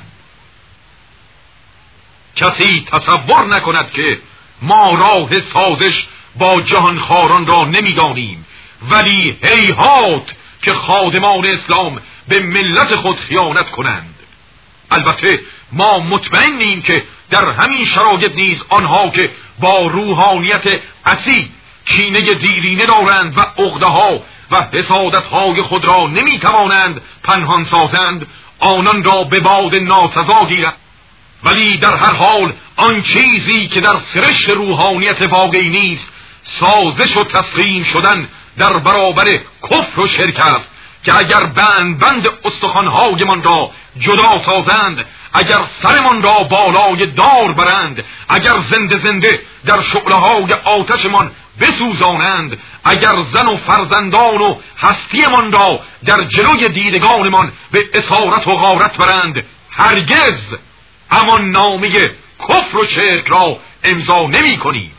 کسی تصور نکند که ما راه سازش با جهانخواران را نمیدانیم، ولی هیهات که خادمان اسلام به ملت خود خیانت کنند. البته ما مطمئنیم که در همین شرایط نیز آنها که با روحانیت اصیل کینه دیرینه دارند و عقده‌ها و حسادت‌های خود را نمیتوانند پنهان سازند، آنان را به باد ناسزا گیرند. ولی در هر حال آن چیزی که در سرشت روحانیت واقعی نیست سازش و تسلیم شدن در برابر کفر و شرک است که اگر بند استخوان‌هایمان را جدا سازند، اگر سرمان را بالای دار برند، اگر زنده در شعله‌های آتشمان بسوزانند، اگر زن و فرزندان و هستیمان را در جلوی دیدگانمان به اسارت و غارت برند، هرگز امان نامه کفر و شرک را امضا نمی کنیم.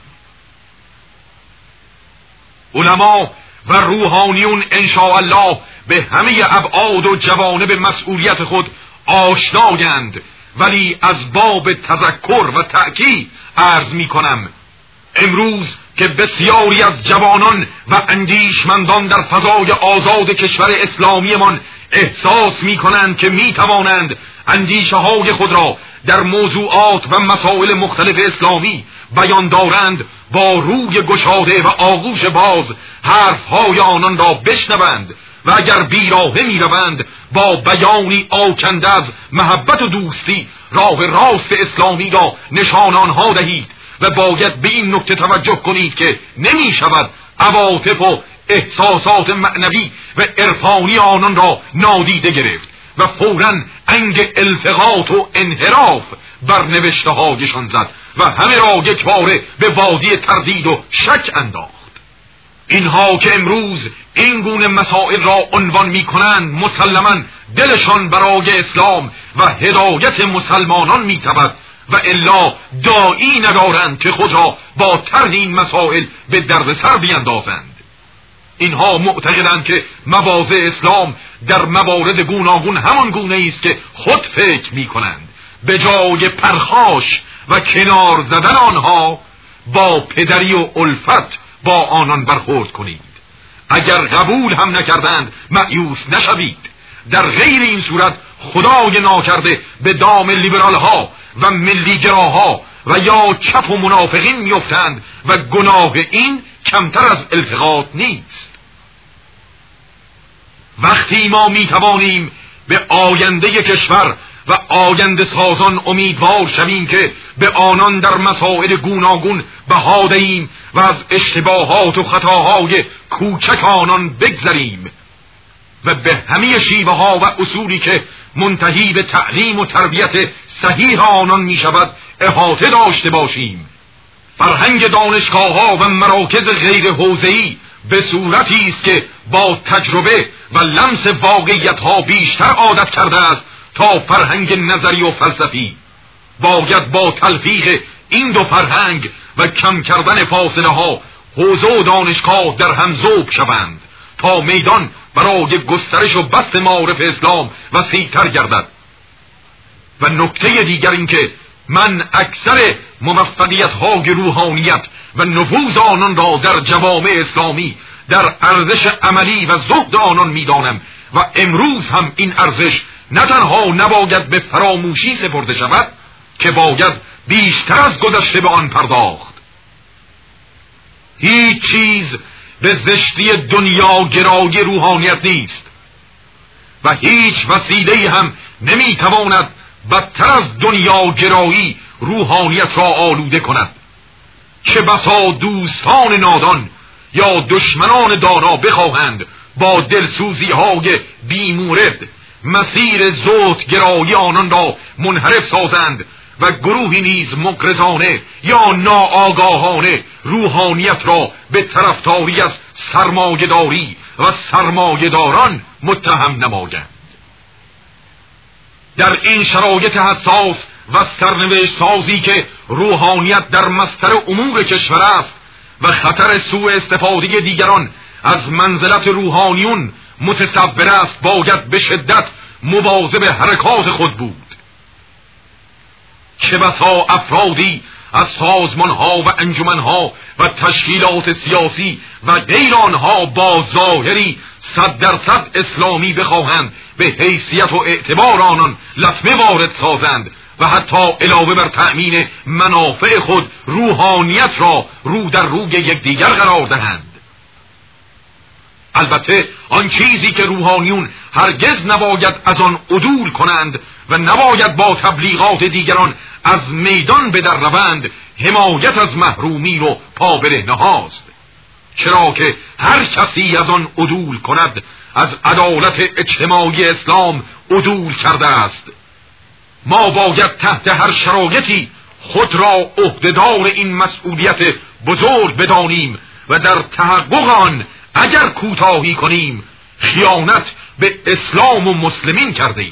علما و روحانیون انشاءالله به همه ابعاد و جوانب مسئولیت خود آشنایند، ولی از باب تذکر و تأکید عرض می کنم امروز که بسیاری از جوانان و اندیشمندان در فضای آزاد کشور اسلامی من احساس می کنند که می توانند اندیشه های خود را در موضوعات و مسائل مختلف اسلامی بیان دارند، با روی گشاده و آغوش باز حرفهای آنان را بشنوند و اگر بیراهه می روند با بیانی آکنده از محبت و دوستی راه راست اسلامی را نشان آنها دهید و باید به این نکته توجه کنید که نمی شود عواطف و احساسات معنوی و عرفانی آنان را نادیده گرفت و فوراً انگ التقاط و انحراف بر نوشته هایشان زد و همه را یک باره به وادی تردید و شک انداخت. اینها که امروز این گونه مسائل را عنوان می کنند مسلماً دلشان برای اسلام و هدایت مسلمانان می تپد و الا داعی ندارند که خود را با طرح این مسائل به دردسر بیندازند. اینها معتقدند که مواضع اسلام در موارد گوناگون همان گونه است که خود فکر می کنند. به جای پرخاش و کنار زدن آنها با پدری و الفت با آنان برخورد کنید. اگر قبول هم نکردند مایوس نشوید. در غیر این صورت خدای ناکرده به دام لیبرال ها و ملیگراها و یا چپ و منافقین میافتند و گناه این کمتر از التقاط نیست. وقتی ما میتوانیم به آینده کشور و آینده سازان امیدوار شویم که به آنان در مسائل گوناگون بها دهیم و از اشتباهات و خطاهای کوچک آنان بگذریم و به همه شیوه ها و اصولی که منتهی به تعلیم و تربیت صحیح آنان می شود احاطه داشته باشیم. فرهنگ دانشگاه ها و مراکز غیر حوزه‌ای به صورتی است که با تجربه و لمس واقعیت ها بیشتر عادت کرده است تا فرهنگ نظری و فلسفی. باید با تلفیق این دو فرهنگ و کم کردن فاصله ها حوزه و دانشگاه در هم ذوب شوند تا میدان برای گسترش و بسط معارف اسلام وسیع‌تر گردد. و نکته دیگر این که من اکثر موفقیت های روحانیت و نفوذ آنان را در جوامع اسلامی در ارزش عملی و زهد آنان میدانم و امروز هم این ارزش نه تنها نباید به فراموشی سپرده شود که باید بیشتر از گذشته به آن پرداخت. هیچ چیز به زشتی دنیا گرای روحانیت نیست و هیچ وسیله هم نمیتواند بدتر از دنیا گرایی روحانیت را آلوده کند. چه بسا دوستان نادان یا دشمنان دانا بخواهند با دلسوزی های بیمورد مسیر زهد گرایی آنان را منحرف سازند و گروهی نیز مغرضانه یا ناآگاهانه روحانیت را به طرفداری از سرمایه‌داری و سرمایه‌داران متهم نمایند. در این شرایط حساس و سرنوشت سازی که روحانیت در مستر امور کشور است و خطر سوء استفاده دیگران از منزلت روحانیون متصور است، باید به شدت مواظب حرکات خود بود. چه بسا افرادی از سازمانها و انجمنها و تشکیلات سیاسی و غیر آنها با ظاهری 100% اسلامی بخواهند به حیثیت و اعتبار آنان لطمه وارد سازند و حتی علاوه بر تأمین منافع خود روحانیت را رو در روی یکدیگر قرار دهند. البته آن چیزی که روحانیون هرگز نباید از آن عدول کنند و نباید با تبلیغات دیگران از میدان به در روند حمایت از محرومین و پابرهنه هاست، چرا که هر کسی از آن عدول کند از عدالت اجتماعی اسلام عدول کرده است. ما باید تحت هر شرایطی خود را عهدهدار این مسئولیت بزرگ بدانیم و در تحقق آن اگر کوتاهی کنیم خیانت به اسلام و مسلمین کردیم.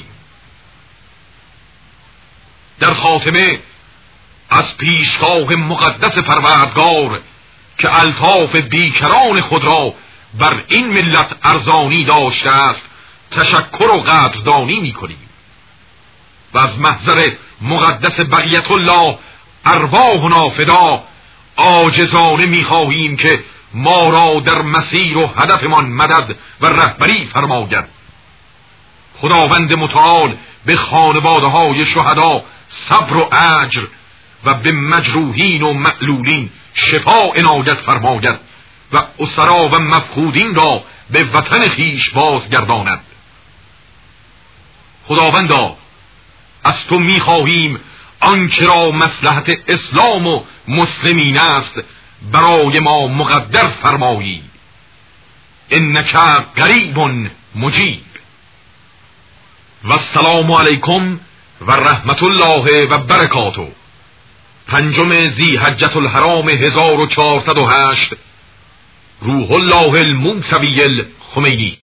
در خاتمه از پیشگاه مقدس پروردگار که الطاف بیکران خود را بر این ملت ارزانی داشته است تشکر و قدردانی می‌کنیم و از محضر مقدس بقیت الله ارواحنا فدا عاجزانه می‌خواهیم که ما را در مسیر و هدفمان مدد و رهبری فرماید. خداوند متعال به خانواده‌های شهدا صبر و اجر و به مجروحین و معلولین شفا عنایت فرماید و اسرا و مفقودین را به وطن خیش بازگرداند. خداوندا از تو می‌خواهیم آنچه را مصلحت اسلام و مسلمین است برای ما مقدر فرمایی. انک قریب مجیب. و السلام علیکم و رحمت الله و برکاته. 5 ذی‌حجة الحرام 1408 روح الله الموسوی الخمینی.